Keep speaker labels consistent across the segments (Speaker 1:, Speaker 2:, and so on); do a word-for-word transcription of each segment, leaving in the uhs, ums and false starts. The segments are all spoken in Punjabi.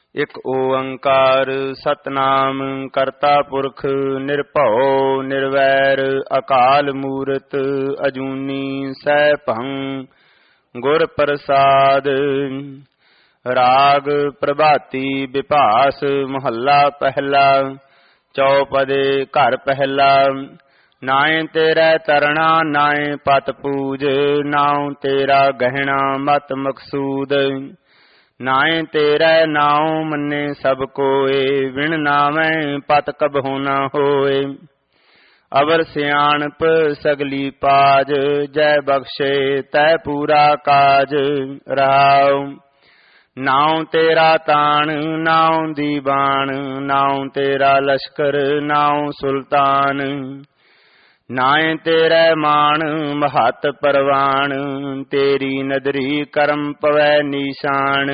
Speaker 1: ਇਕ ਓੰਕਾਰ ਸਤਨਾਮ ਕਰਤਾ ਪੁਰਖ ਨਿਰਭਉ ਨਿਰਵੈਰ ਅਕਾਲ ਮੂਰਤ ਅਜੂਨੀ ਸੈਭੰ ਗੁਰ ਪ੍ਰਸਾਦ। ਰਾਗ ਪ੍ਰਭਾਤੀ ਵਿਭਾਸ ਮਹੱਲਾ ਪਹਿਲਾ। ਚੌਪਦੇ ਘਰ ਪਹਿਲਾ। ਨਾਏ ਤੇਰਾ ਤਰਣਾ ਨਾਏ ਪਤ ਪੂਜ, ਨਾਉ ਤੇਰਾ ਗਹਿਣਾ ਮਤ ਮਕਸੂਦ। ਨਾਏ ਤੇਰਾ ਨਾਉ ਮੰਨੇ ਸਭ ਕੋਏ, ਵਿਣ ਨਾਵੇਂ ਪਤ ਕਬਹੁ ਨ ਹੋਏ। ਅਵਰ ਸਿਆਣਪ ਸਗਲੀ ਪਾਜ, ਜੈ ਬਖਸ਼ੇ ਤੈ ਪੂਰਾ ਕਾਜ। ਰਹਾਉ ਨਾਉ ਤੇਰਾ ਤਾਣ ਨਾਉ ਦੀਵਾਨ, ਨਾਉ ਤੇਰਾ ਲਸ਼ਕਰ ਨਾਉ ਸੁਲਤਾਨ। ਨਾਏ ਤੇਰਾ ਮਾਣ ਮਹਤ ਪਰਵਾਨ, ਤੇਰੀ ਨਦਰੀ ਕਰਮ ਪਵੈ ਨੀਸ਼ਾਨ।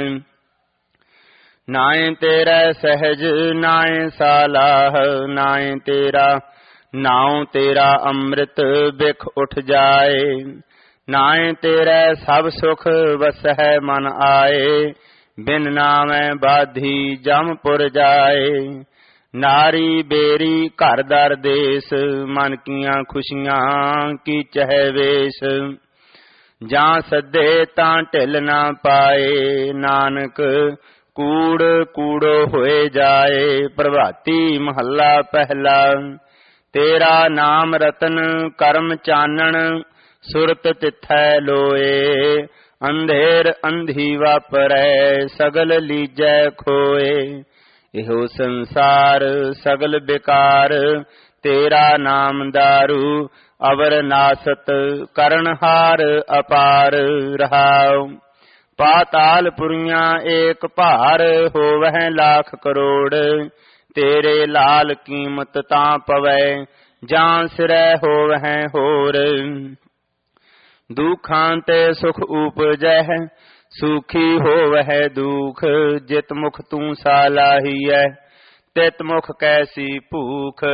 Speaker 1: ਨਾਏ ਤੇਰਾ ਸਹਿਜ ਨਾਏ ਸਾਲਾਹ, ਨਾਏ ਤੇਰਾ ਨਾਉ ਤੇਰਾ ਅੰਮ੍ਰਿਤ ਬਿਖ ਉਠ ਜਾਏ। ਨਾਏ ਤੇਰਾ ਸਭ ਸੁਖ ਵਸਹਿ ਮਨ ਆਏ, ਬਿਨ ਨਾਮੈ ਬਾਧੀ ਜਮਪੁਰ ਜਾਏ। ਨਾਰੀ ਬੇਰੀ ਘਰ ਦਰ ਦੇਸ, ਮਨ ਕੀਆਂ ਖੁਸ਼ੀਆਂ ਕੀ ਚਹਿ ਵੇਸ। ਜਾਂ ਸੱਦੇ ਤਾਂ ਢਿੱਲ ਨਾ ਪਾਏ, ਨਾਨਕ ਕੂੜ ਕੂੜੋ ਹੋਏ ਜਾਏ। ਪ੍ਰਭਾਤੀ ਮਹੱਲਾ ਪਹਿਲਾ। ਤੇਰਾ ਨਾਮ ਰਤਨ ਕਰਮ ਚਾਨਣ, ਸੁਰਤ ਤਿੱਥੈ ਲੋਏ। ਅੰਧੇਰ ਅੰਧੀ ਵਾਪਰੈ, ਸਗਲ ਲੀਜੈ ਖੋਏ। ਇਹੋ ਸੰਸਾਰ ਸਗਲ ਬੇਕਾਰ, ਤੇਰਾ ਨਾਮ ਦਾਰੂ ਅਵਰ ਨਾਸਤ ਕਰਨਹਾਰ ਅਪਾਰ। ਰਹਾਉ ਪਾਤਾਲ ਪੁਰੀਆਂ ਏਕ ਭਾਰ, ਹੋਵਹਿ ਲਾਖ ਕਰੋੜ। ਤੇਰੇ ਲਾਲ ਕੀਮਤ ਤਾਂ ਪਵੈ, ਜਾਂ ਸਿਰੈ ਹੋਵਹਿ ਹੋਰ। ਦੁਖਾਂ ਤੇ ਸੁਖ ਉਪਜੈ, ਸੁਖੀ ਹੋਵਹਿ ਦੁਖ। ਜਿਤ ਮੁਖ ਤੂੰ ਸਾਲਾਹੀਐ, ਤਿਤ ਮੁਖ ਕੈਸੀ ਭੂਖ।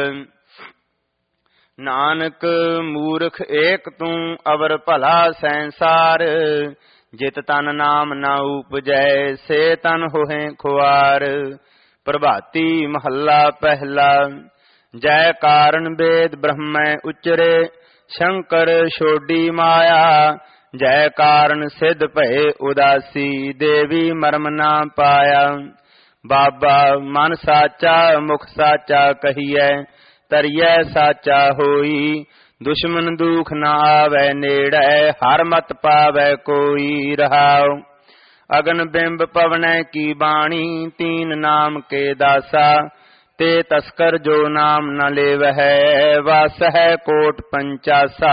Speaker 1: ਨਾਨਕ ਮੂਰਖ ਏਕ ਤੂੰ ਅਵਰ ਭਲਾ ਸੰਸਾਰ। ਜਿਤ ਤਨ ਨਾਮ ਨਾ ਉਪਜੈ, ਸੇ ਤਨ ਹੋਹਿ ਖੁਆਰ। ਪ੍ਰਭਾਤੀ ਮਹੱਲਾ ਪਹਿਲਾ। ਜੈ ਕਾਰਨ ਵੇਦ ਬ੍ਰਹਮੈ ਉਚਰੇ, ਸ਼ੰਕਰ ਛੋਡੀ ਮਾਇਆ। ਜੈ ਕਾਰਨ ਸਿਧ ਭਏ ਉਦਾਸੀ, ਦੇਵੀ ਮਰਮ ਨਾ ਪਾਇਆ। ਬਾਬਾ ਮਨ ਸਾਚਾ ਮੁਖ ਸਾਚਾ ਕਹੀਐ, ਤਰੀਐ ਸਾਚਾ ਹੋਈ। ਦੁਸ਼ਮਨ ਦੁਖ ਨਾ ਆਵੈ ਨੇੜੈ, ਹਰ ਮਤ ਪਾਵੈ ਕੋਈ। ਰਹਾਉ ਅਗਨ ਬਿੰਬ ਪਵਨੈ ਕੀ ਬਾਣੀ, ਤੀਨ ਨਾਮ ਕੇ ਦਾਸਾ। ਤੇ ਤਸਕਰ ਜੋ ਨਾਮ ਨ ਲੇਵਹਿ, ਵਾਸ ਹੈ ਕੋਟ ਪੰਚਾਸਾ।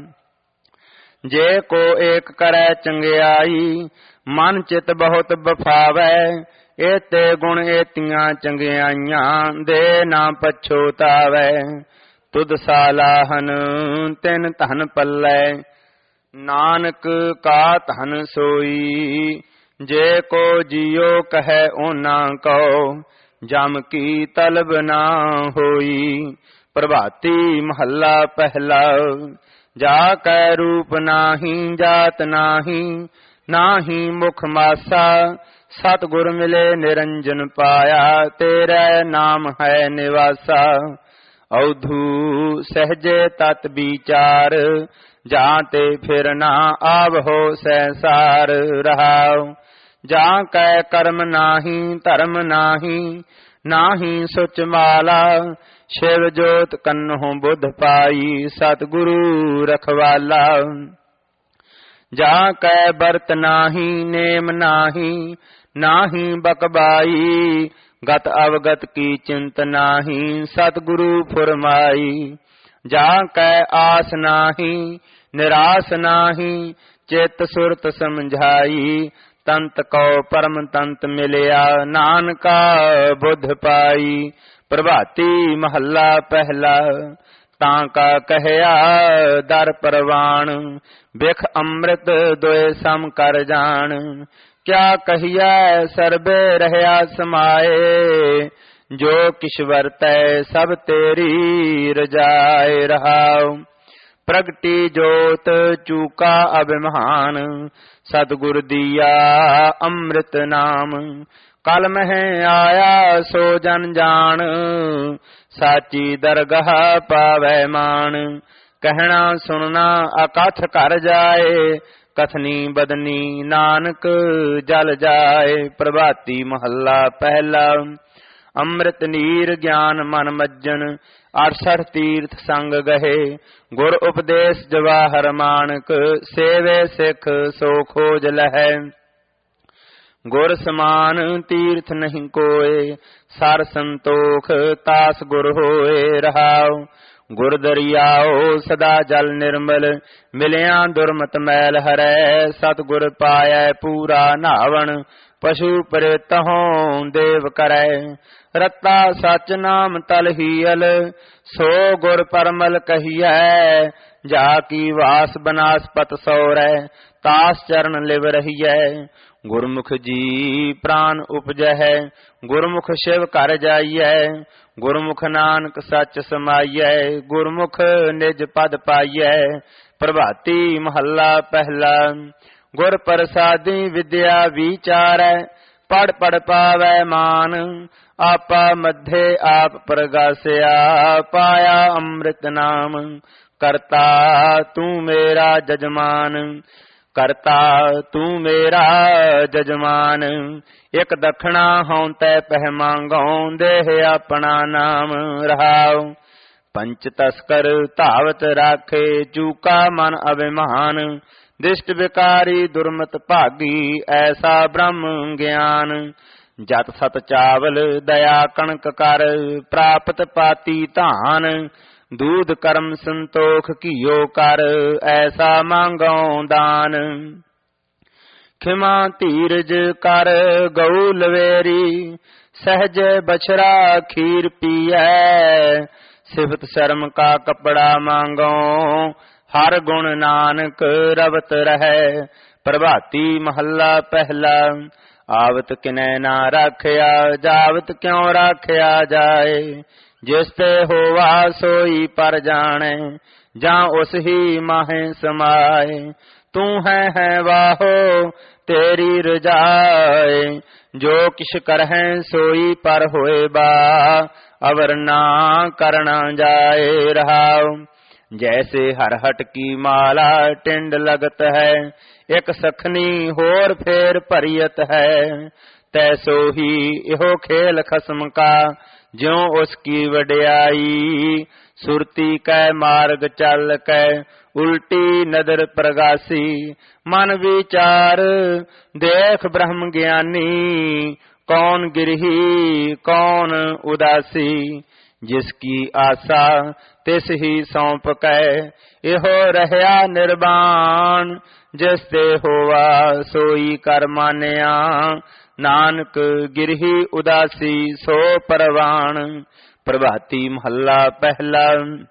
Speaker 1: ਜੇ ਕੋ ਏਕ ਕਰੈ ਚੰਗਿਆਈ, ਮਨ ਚਿਤ ਬਹੁਤ ਬਫਾਵੈ। ਏਤੇ ਗੁਣ ਏਤੀਆਂ ਚੰਗਿਆਈਆਂ, ਦੇ ਨਾ ਪਛੋਤਾਵੈ। ਤੁਧ ਸਾਲਾਹਨ ਤਿਨ ਧਨ ਪੱਲੈ, ਨਾਨਕ ਕਾ ਧਨ ਸੋਈ। ਜੇ ਕੋ ਜੀਉ ਕਹੈ ਓਨਾ ਕਉ, ਜਮ ਕੀ ਤਲਬ ਨਾ ਹੋਈ। ਪ੍ਰਭਾਤੀ ਮਹੱਲਾ ਪਹਿਲਾ। ਜਾ ਕੈ ਰੂਪ ਨਾਹੀ ਜਾਤ ਨਾਹੀ, ਨਾਹੀ ਮੁਖ ਮਾਸਾ। ਸਤਿਗੁਰ ਮਿਲੇ ਨਿਰੰਜਨ ਪਾਇਆ, ਤੇਰਾ ਨਾਮ ਹੈ ਨਿਵਾਸਾ। ਔਧੂ ਸਹਜੇ ਤਤ ਵਿਚਾਰ, ਜਾਂ ਤੇ ਫਿਰ ਨਾ ਆਵਹੋ ਸੈਸਾਰ। ਰਹਾਉ ਜਾਂ ਕੈ ਕਰਮ ਨਾਹੀ ਧਰਮ ਨਾਹੀ, ਨਾਹੀ ਸੁਚ ਮਾਲਾ। ਸ਼ਿਵ ਜੋਤ ਕੰਨਹੁ ਬੁੱਧ ਪਾਈ, ਸਤਿਗੁਰੂ ਰਖਵਾਲਾ। ਜਾਂ ਕੈ ਬਰਤ ਨਾਹੀ ਨੇਮ ਨਾਹੀ, ਨਾਹੀ ਬਕਬਾਈ। ਗਤ ਅਵਗਤ ਕੀ ਚਿੰਤ ਨਾਹੀ, ਸਤਿਗੁਰੂ ਫੁਰਮਾਈ। ਜਾਂ ਕੈ ਆਸ ਨਾਹੀ ਨਿਰਾਸ ਨਾਹੀ, ਚਿਤ ਸੁਰਤ ਸਮਝਾਈ। ਤੰਤ ਕਉ ਪਰਮ ਤੰਤ ਮਿਲਿਆ, ਨਾਨਕਾ ਬੁੱਧ ਪਾਈ। ਪ੍ਰਭਾਤੀ ਮਹੱਲਾ ਪਹਿਲਾ। ਤਾਂ ਕਾ ਕਹਿਆ ਦਰ ਪਰਵਾਣ, ਬਿਖ ਅੰਮ੍ਰਿਤ ਦੋਇ ਸਮ ਕਰ ਜਾਣ। ਕਿਆ ਕਹੀਐ ਸਰਬੇ ਰਹਿਆ ਸਮਾਏ, ਜੋ ਕਿਛ ਵਰਤੈ ਸਭ ਤੇਰੀ ਰਜਾਏ। ਰਹਾਉ ਪ੍ਰਗਟੀ ਜੋਤ ਚੂਕਾ ਅਭਿਮਾਨ, ਸਤਿਗੁਰ ਦੀਆ ਅੰਮ੍ਰਿਤ ਨਾਮ। ਕਲ ਮਹਿ ਆਇਆ ਸੋ ਜਨ ਜਾਣ, ਸਾਚੀ ਦਰਗਾਹ ਪਾਵੈ ਮਾਨ। ਕਹਿਣਾ ਸੁਣਨਾ ਅਕਥ ਕਰ ਜਾਏ, ਕਥਨੀ ਬਦਨੀ ਨਾਨਕ ਜਲ ਜਾਏ। ਪ੍ਰਭਾਤੀ ਮਹੱਲਾ ਪਹਿਲਾ। ਅੰਮ੍ਰਿਤ ਨੀਰ ਗਿਆਨ ਮਨ ਮੱਜਨ, ਅਠਸਠ ਤੀਰਥ ਸੰਗ ਗਹੇ। ਗੁਰ ਉਪਦੇਸ਼ ਜਵਾਹਰ ਮਾਨਕ, ਸੇਵੇ ਸਿੱਖ ਸੋ ਖੋਜ ਲਹੈ। ਗੁਰ ਸਮਾਨ ਤੀਰਥ ਨਹੀਂ ਕੋਏ, ਸਰ ਸੰਤੋਖ ਤਾਸ ਗੁਰ ਹੋਏ। ਰਹਾਉ ਗੁਰ ਦਰਿਆਓ ਸਦਾ ਜਲ ਨਿਰਮਲ, ਮਿਲਿਆ ਦੁਰਮਤ ਮੈਲ ਹਰੈ। ਸਤਿਗੁਰ ਪਾਇਐ ਪੂਰਾ ਨਾਵਣ, ਪਸ਼ੂ ਪ੍ਰੇਤਹੁ ਦੇਵ ਕਰੈ। ਰਤਾ ਸਚ ਨਾਮ ਤਲਹੀਅਲ, ਸੋ ਗੁਰ ਪਰਮਲ ਕਹੀਐ। ਜਾ ਕੀ ਵਾਸ ਬਨਾਸਪਤ ਸੌਰੈ, ਤਾਸ ਚਰਨ ਲਿਵ ਰਹੀਐ। ਗੁਰਮੁਖ ਜੀ ਪ੍ਰਾਨ ਉਪਜੈ, ਗੁਰਮੁਖ ਸ਼ਿਵ ਘਰ ਜਾਈਐ। ਗੁਰਮੁਖ ਨਾਨਕ ਸੱਚ ਸਮਾਈਐ, ਗੁਰਮੁਖ ਨਿਜ ਪਦ ਪਾਈਐ। ਪ੍ਰਭਾਤੀ ਮਹੱਲਾ ਪਹਿਲਾ। ਗੁਰ ਪ੍ਰਸਾਦੀ ਵਿਦਿਆ ਵਿਚਾਰੈ, ਪੜ ਪੜ ਪਾਵੈ ਮਾਨ। ਆਪਾ ਮਧੇ ਆਪ ਪ੍ਰਗਾਸਿਆ, ਪਾਇਆ ਅੰਮ੍ਰਿਤ ਨਾਮ। ਕਰਤਾ ਤੂੰ ਮੇਰਾ ਜਜਮਾਨ, ਕਰਤਾ ਤੂੰ ਮੇਰਾ ਜਜਮਾਨ। ਇਕ ਦਖਣਾ ਹਉ ਤੈ ਪਹਿ ਮੰਗਉ, ਦੇਹ ਆਪਣਾ ਨਾਮ। ਰਹਾਉ ਪੰਚ ਤਸਕਰ ਧਾਵਤ ਰਾਖੇ, ਚੂਕਾ ਮਨ ਅਭਿਮਾਨ। ਦਿਸ਼ਟ ਵਿਕਾਰੀ ਦੁਰਮਤ ਭਾਗੀ, ਐਸਾ ਬ੍ਰਹਮ ਗਿਆਨ। ਜਤ ਸਤ ਚਾਵਲ ਦਇਆ ਕਣਕ ਕਰ, ਪ੍ਰਾਪਤ ਪਾਤੀ ਧਾਨ। ਦੂਧ ਕਰਮ ਸੰਤੋਖ ਘੀਓ ਕਰ, ਐਸਾ ਮੰਗਉ ਦਾਨ। ਖਿਮਾ ਧੀਰਜ ਕਰ ਗਊ ਲਵੇਰੀ, ਸਹਜ ਬਛਰਾ ਖੀਰ ਪੀਐ। ਸਿਫਤ ਸ਼ਰਮ ਕਾ ਕਪੜਾ ਮੰਗਉ, ਹਰ ਗੁਣ ਨਾਨਕ ਰਵਤ ਰਹੈ। ਪ੍ਰਭਾਤੀ ਮਹੱਲਾ ਪਹਿਲਾ। ਆਵਤ ਕਿਨੈ ਨਾ ਰਾਖਿਆ, ਜਾਵਤ ਕਿਉ ਰਾਖਿਆ ਜਾਏ। ਜਿਸ ਤੇ ਹੋਵਾ ਸੋਈ ਪਰ ਜਾਣੈ, ਜਾਂ ਉਸ ਹੀ ਮਾਹੇ ਸਮਾਏ। ਤੂੰ ਹੈ ਹੈ ਵਾਹੋ ਤੇਰੀ ਰਜਾਏ, ਜੋ ਕਿਛ ਕਰਹਿ ਸੋਈ ਪਰ ਹੋਏ ਬਾ। ਅਵਰ ਨਾ ਕਰਨਾ ਜਾਏ। ਰਹਾਉ ਜੈਸੇ ਹਰ ਹਟ ਕੀ ਮਾਲਾ, ਟਿੰਡ ਲਗਤ ਹੈ। ਇਕ ਸਖਨੀ ਹੋਰ ਫੇਰ ਭਰੀਅਤ ਹੈ। ਤੈਸੋ ਹੀ ਇਹੋ ਖੇਲ ਖਸਮ ਕਾ, ਜਿਉ ਉਸ ਕੀ ਵਡਿਆਈ। ਸੁਰਤੀ ਕੈ ਮਾਰਗ ਚੱਲ ਕੈ, ਉਲਟੀ ਨਦਰ ਪ੍ਰਗਾਸੀ। ਮਨ ਵਿਚਾਰ ਦੇਖ ਬ੍ਰਹਮ ਗਿਆਨੀ, ਕੌਣ ਗਿਰਹੀ ਕੌਣ ਉਦਾਸੀ। ਜਿਸ ਕੀ ਆਸਾ ਤਿਸ ਹੀ ਸੌਂਪ ਕੈ, ਇਹੋ ਰਹਿਆ ਨਿਰਵਾਣ। ਜਿਸ ਤੇ ਹੋਵਾ ਸੋਈ ਕਰ ਮਾਨਿਆ, ਨਾਨਕ ਗਿਰਹੀ ਉਦਾਸੀ ਸੋ ਪਰਵਾਣ। ਪ੍ਰਭਾਤੀ ਮਹੱਲਾ ਪਹਿਲਾ।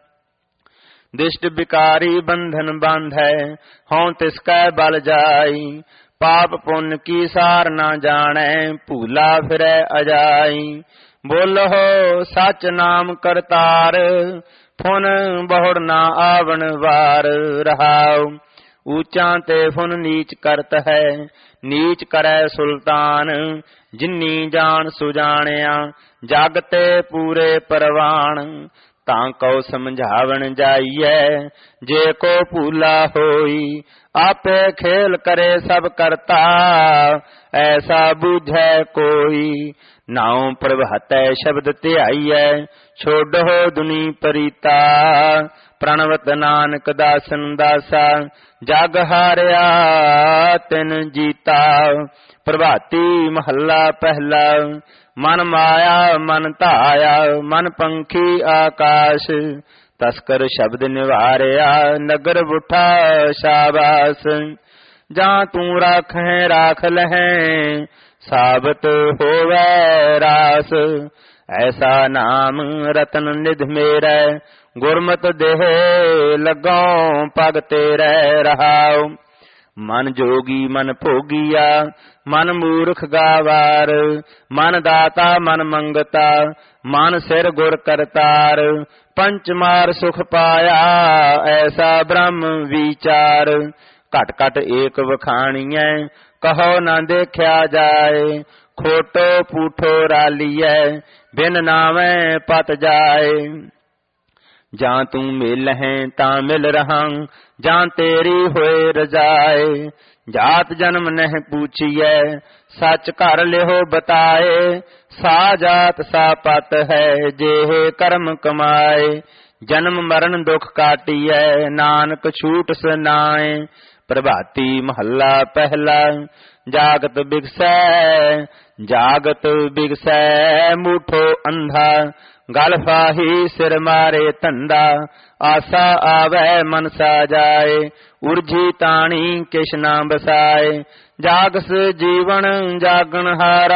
Speaker 1: ਦਿਸ਼ਟ ਵਿਕਾਰੀ ਬੰਧਨ ਬਾਂਧੈ, ਹਉ ਤਿਸ ਕੈ ਬਲ ਜਾਈ। ਪਾਪ ਪੁੰਨ ਕੀ ਸਾਰ ਨਾ ਜਾਣੈ, ਭੂਲਾ ਫਿਰੈ ਅਜਾਈ। ਬੋਲੋ ਸਚ ਨਾਮ ਕਰਤਾਰ, ਫੁਨ ਬਹੁੜ ਨਾ ਆਵਣ ਵਾਰ। ਰਹਾਉ ਊਚਾਂ ਤੇ ਫੁਨ ਨੀਚ ਕਰਤ ਹੈ, ਨੀਚ ਕਰੈ ਸੁਲਤਾਨ। ਜਿਨੀ ਜਾਣ ਸੁਜਾਣਿਆ, ਜਗ ਤੇ ਪੂਰੇ ਪਰਵਾਣ। ਤਾਂ ਕਉ ਸਮਝਾਵਣ ਜਾਈਐ, ਜੇ ਕੋ ਭੂਲਾ ਹੋਈ। ਆਪੇ ਖੇਲ ਕਰੇ ਸਭ ਕਰਤਾ, ਐਸਾ ਬੂਝੈ ਕੋਈ। ਨਾਉ ਪ੍ਰਭਾਤੈ ਸ਼ਬਦ ਧਿਆਈਐ, ਛੋਡੋ ਦੁਨੀ ਪਰੀਤਾ। ਪ੍ਰਣਵਤ ਨਾਨਕ ਦਾਸਨ ਦਾਸਾ, ਜਗ ਹਾਰਿਆ ਤਿਨ ਜੀਤਾ। ਪ੍ਰਭਾਤੀ ਮਹੱਲਾ ਪਹਿਲਾ। ਮਨ ਮਾਇਆ ਮਨ ਧਾਇਆ, ਮਨ ਪੰਖੀ ਆਕਾਸ਼। ਤਸਕਰ ਸ਼ਬਦ ਨਿਵਾਰਿਆ, ਨਗਰ ਬੁੱਠਾ ਸ਼ਾਬਾਸ। ਜਾਂ ਤੂੰ ਰਾਖੈ ਰਾਖ ਲਹੈ, ਸਾਬਤ ਹੋਵੈ ਰਾਸ। ਐਸਾ ਨਾਮ ਰਤਨ ਨਿਧ ਮੇਰੈ, ਗੁਰਮਤਿ ਦੇਹ ਲੱਗਉ ਪਗ ਤੇਰੈ। ਰਹਾਉ ਮਨ ਜੋਗੀ ਮਨ ਭੋਗੀਆ, ਮਨ ਮੂਰਖ ਗਾਵਾਰ। ਮਨ ਦਾਤਾ ਮਨ ਮੰਗਤਾ, ਮਨ ਸਿਰ ਗੁਰ ਕਰਤਾਰ। ਪੰਚ ਮਾਰ ਸੁਖ ਪਾਇਆ, ਐਸਾ ਬ੍ਰਹਮ ਵਿਚਾਰ। ਘਟ ਘਟ ਏਕ ਵਖਾਣੀਐ, ਕਹੋ ਨਾ ਦੇਖਿਆ ਜਾਏ। खोटो पूठो रालियै बिन नामै पत जाए। जां तू मिल है तां मिल रहां जां तेरी होए रजाए। जात जन्म नह पूछिए सच कर लिहो बताए। सा जात सा पत है जेह कर्म कमाए। जन्म मरण दुख काटिए नानक छूट सुनाए। प्रभाती महला पहला जागत बिगसै जागत बिगसै मूठो अंधा। गल फाही सिर मारे धंधा आसा आवे मनसा जाए। उर्जी ताणी किश ना बसाए जागस जीवन जागन हारा।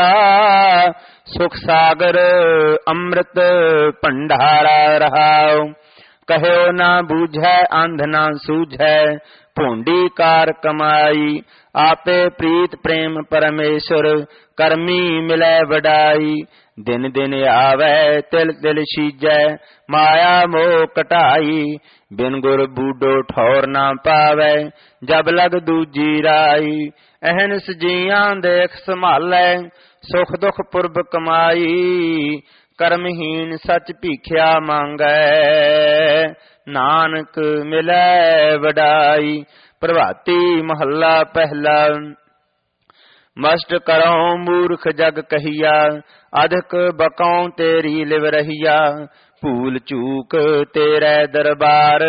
Speaker 1: सुख सागर अमृत भंडारा रहाओ। कहो ना बूझै अंध ना सूझै भोंडी कार कमाई। आपे प्रीत प्रेम परमेश्वर करमी मिलै वडाई। दिन दिन आवे तिल तिल सीजै माया मोह कटाई। बिन गुर बूढ़ो ठौर ना पावै जब लग दूजी राई। अहनस जियां देख संभालै सुख दुख पुरब कमाई। कर्महीन सच भीख्या मांगै नानक मिलै वडाई। प्रभाती महला पहला मस्ट करो मूर्ख जग कहिया अधिक बकौ तेरी लिव रहिया। भूल चूक तेरे दरबार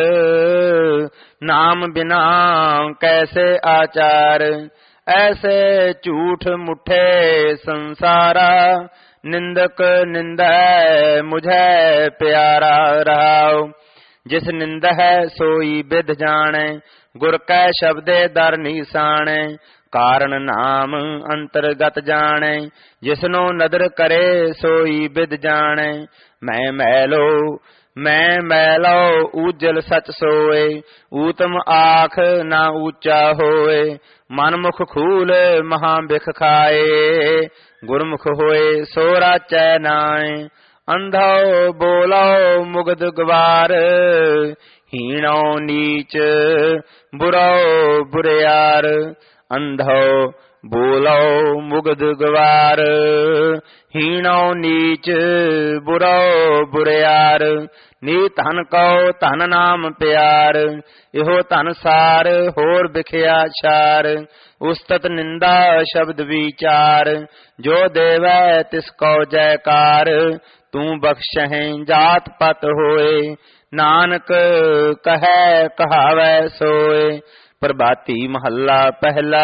Speaker 1: नाम बिना कैसे आचार। ऐसे झूठ मुठे संसारा निंदक निंदै मुझे प्यारा रहाओ। जिस निंद है सोई विद जाने गुर कै शब्दे दर निशाने। कारण नाम अंतर्गत जाने जिसनो नदर करे सोई विद जाने। मैं मैलो मैं मैलो उजल सच सोए ऊतम आख ना ऊंचा होए। मन मुख खूल महा बिख खाए गुरमुख होए सो राचै नाए। अंधो बोलो मुगद गवार हीणो नीच बुरो बुरियार। अंधो बोलो मुगद गवार हीणो नीच बुरो बुरियार। नी धन कहो धन नाम प्यार इहो धन सार होर बिखिया छार। उस्तत निंदा शब्द विचार जो देवै तिसको जयकार। तू बख्शह जात पत होए नानक कहे कहावै सोए। प्रभाती महला पहला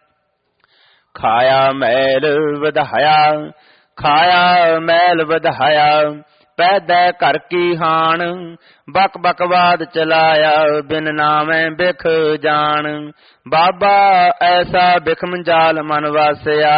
Speaker 1: खाया मैल वधाया खाया मैल वधाया। पैदा कर की हान बक बकवाद चलाया बिन नामै बिख जान। बाबा ऐसा बिखम जाल मन वासिया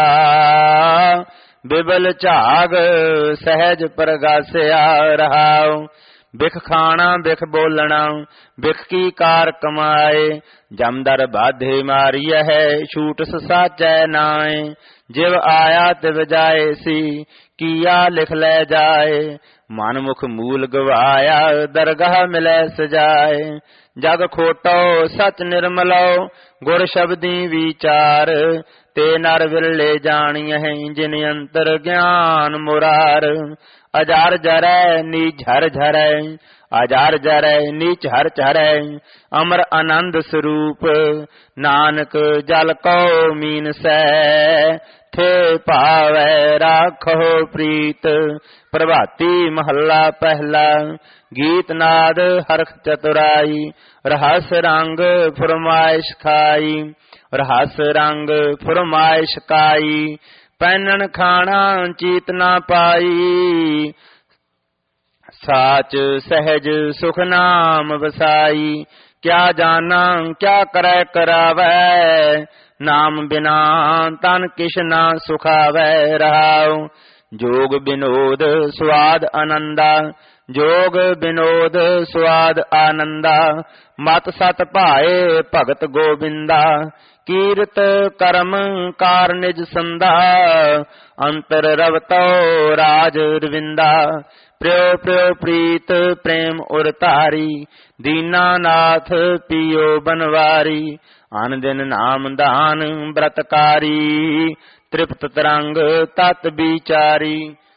Speaker 1: बिबल झाग सहज परगासिया रहाओ। बिख खाना बिख बोलना बिख की कार कमाए। जमदर बाधे मारिय है छूट साचै नाए। जिव आया तिव जाए सी किया लिख ले जाए। मन मुख मूल गवाया दरगाह मिलै सजाए। जग खोटो सच निर्मलो गुर शब्दी विचार। ते नर विरले जानियह जिन अंतर ज्ञान मुरार। अजार जरै नीच हर झरै अजार जरै नीच हर झरै। अमर आनंद स्वरूप नानक जल को मीन सै। थे पावै राखो प्रीत। प्रभाती महला पहला गीत नाद हरख चतुराई। रहस रंग फरमाइश खाई रहस रंग फरमाइश खाई। पैनन खाना चीत ना पाई साच सहज सुख नाम बसाई। क्या जाना क्या करे करावै नाम बिना तन किश ना सुखावै रहाओ। जोग विनोद स्वाद आनंदा जोग विनोद स्वाद आनंदा। मत सत भाए भगत गोविंदा। कीरत कर्म कार निज संदा। अंतर रवतो राज रविंदा। प्रियो प्रियो प्रीत प्रेम उर तारी। दीनानाथ पियो बनवारी। आन दिन नाम दान व्रतकारी। ਤ੍ਰਿਪਤ ਤਰੰਗ ਤਤ ਵਿਚਾਰੀ।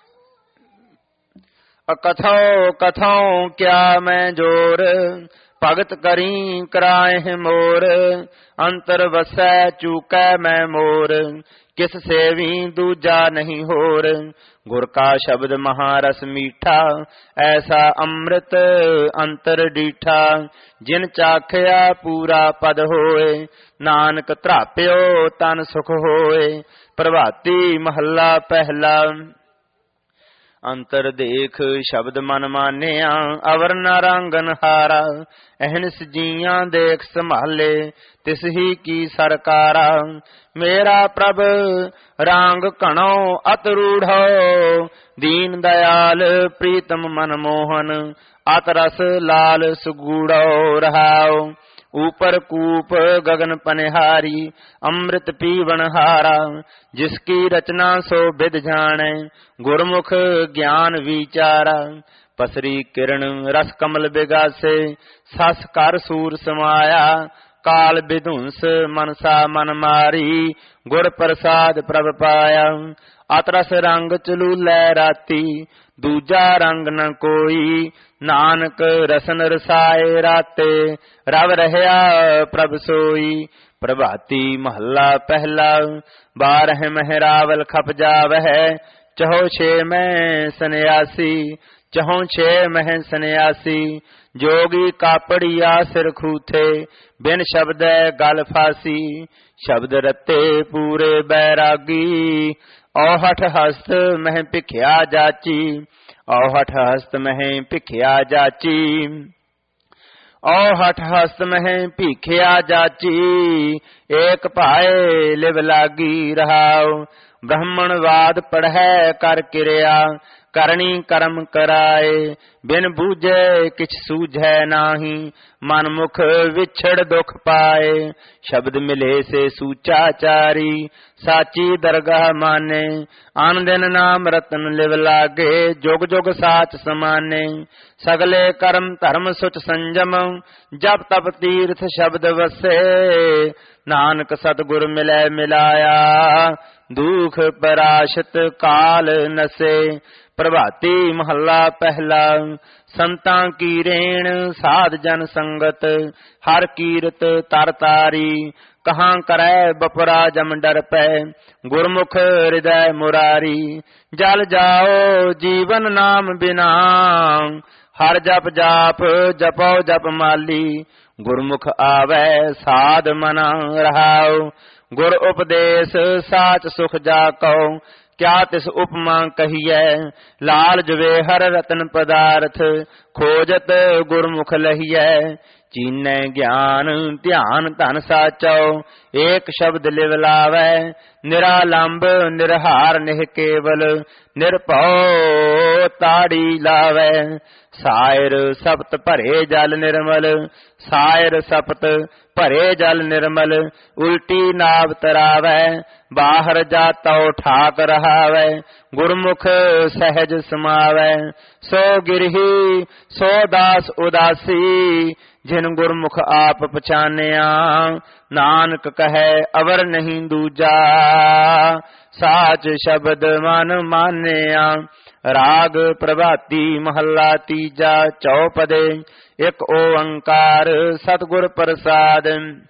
Speaker 1: ਕਥੋ ਕਥੋ ਕਿਆ ਮੈਂ ਜੋਰ, ਭਗਤ ਕਰੀ ਕਰਾਏ ਮੋਰ। ਅੰਤਰ ਵਸੈ ਚੂਕੈ ਮੈਂ ਮੋਰ, ਕਿਸ ਸੇਵੀ ਦੂਜਾ ਨਹੀਂ ਹੋਰ। ਗੁਰ ਕਾ ਸ਼ਬਦ ਮਹਾਰਸ ਮੀਠਾ, ਐਸਾ ਅੰਮ੍ਰਿਤ ਅੰਤਰ ਡੀਠਾ। ਜਿਨ ਚਾਖਿਆ ਪੂਰਾ ਪਦ ਹੋਏ, ਨਾਨਕ ਧਰਾਪਿਓ ਤਨ ਸੁਖ ਹੋਏ। ਪ੍ਰਭਾਤੀ ਮਹੱਲਾ ਪਹਿਲਾ। ਅੰਤਰ ਦੇਖ ਸ਼ਬਦ ਮਨ ਮਾਨਿਆ, ਅਵਰ ਨ ਰੰਗਨ ਹਾਰਾ। ਅਹਨਿਸ ਜੀਆਂ ਦੇਖ ਸੰਭਾਲੇ, ਤਿਸ ਹੀ ਕੀ ਸਰਕਾਰਾ। ਮੇਰਾ ਪ੍ਰਭ ਰਾਂਗ ਘਣੋ ਅਤ ਰੂੜੋ, ਦੀਨ ਦਇਆਲ ਪ੍ਰੀਤਮ ਮਨ ਮੋਹਨ। ਅਤ ਰਸ ਲਾਲ ਸੁਗੂੜੋ ਰਹਾਓ। ऊपर कूप गगन पनिहारी, अमृत पीवन हारा। जिसकी रचना सो विद जाने, गुरमुख ज्ञान विचारा। पसरी किरण रस कमल बिगासे, सस कर सूर समाया। काल विधुंस मनसा मन मारी, गुर प्रसाद प्रभ पाया। अतरस रंग चलूलै राती, दूजा रंग न कोई। नानक रसन रसाए राते, रव रहया प्रभ सोई। प्रभाती महला पहला। बारह महरावल खप जावह, चहो छे मैं सन्यासी। चहो छे मह सन्यासी, जोगी कापड़िया सिर खूथे। बिन शब्द गल फासी, शब्द रते पूरे बैरागी। औहठ हस्त मह भिखिया जाची, औहठ हस्त मह भिखिया जाची। औहठ हस्त मह भिखिया जाची, एक पाए लिव लागी रहाओ। ब्राह्मणवाद पढ़ै कर किरिया, करनी कर्म कराए। बिन बूझे किछ सूझै नाही, मन मुख विछड़ दुख पाए। शब्द मिले से सूचाचारी, साची दरगाह माने। आन दिन नाम रतन लिव लागे, जुग जुग साच समाने। सगले कर्म धर्म सुच संजम, जप तप तीर्थ शब्द वसे। नानक सतगुर मिलै मिलाया, दुख पराशत काल नसे। प्रभाती महला पहला। संतां की रेण साध जन संगत, हर कीरत तर तारी। कहाँ करै बपरा जम डर पै, गुरमुख हृदय मुरारी। जल जाओ जीवन नाम बिना, हर जप जाप जपो जप माली। गुरमुख आवै साध मना रहाओ, गुर उपदेश साच सुख जाको। क्या तिस उपमा कहिए, लाल जवेहर रतन पदार्थ। खोजत गुरमुख लहिए, चीनै ज्ञान ध्यान धन साचो। एक शब्द लिव लावै, निरालंब निरहार निह केवल। निरभौ ताड़ी लावै, सायर सप्त भरे जल निर्मल। सायर सप्त भरे जल निर्मल, उल्टी नाव तरावै। बाहर जातो ठाक रहावै, गुरमुख सहज समावै। सो गिरही सो दास उदासी, जिन गुरमुख आप पछानिया। नानक कहे अवर नहीं दूजा, साच शब्द मन मानिया। राग प्रभाती महला तीजा चौपदे। एक ओंकार सतगुर प्रसाद,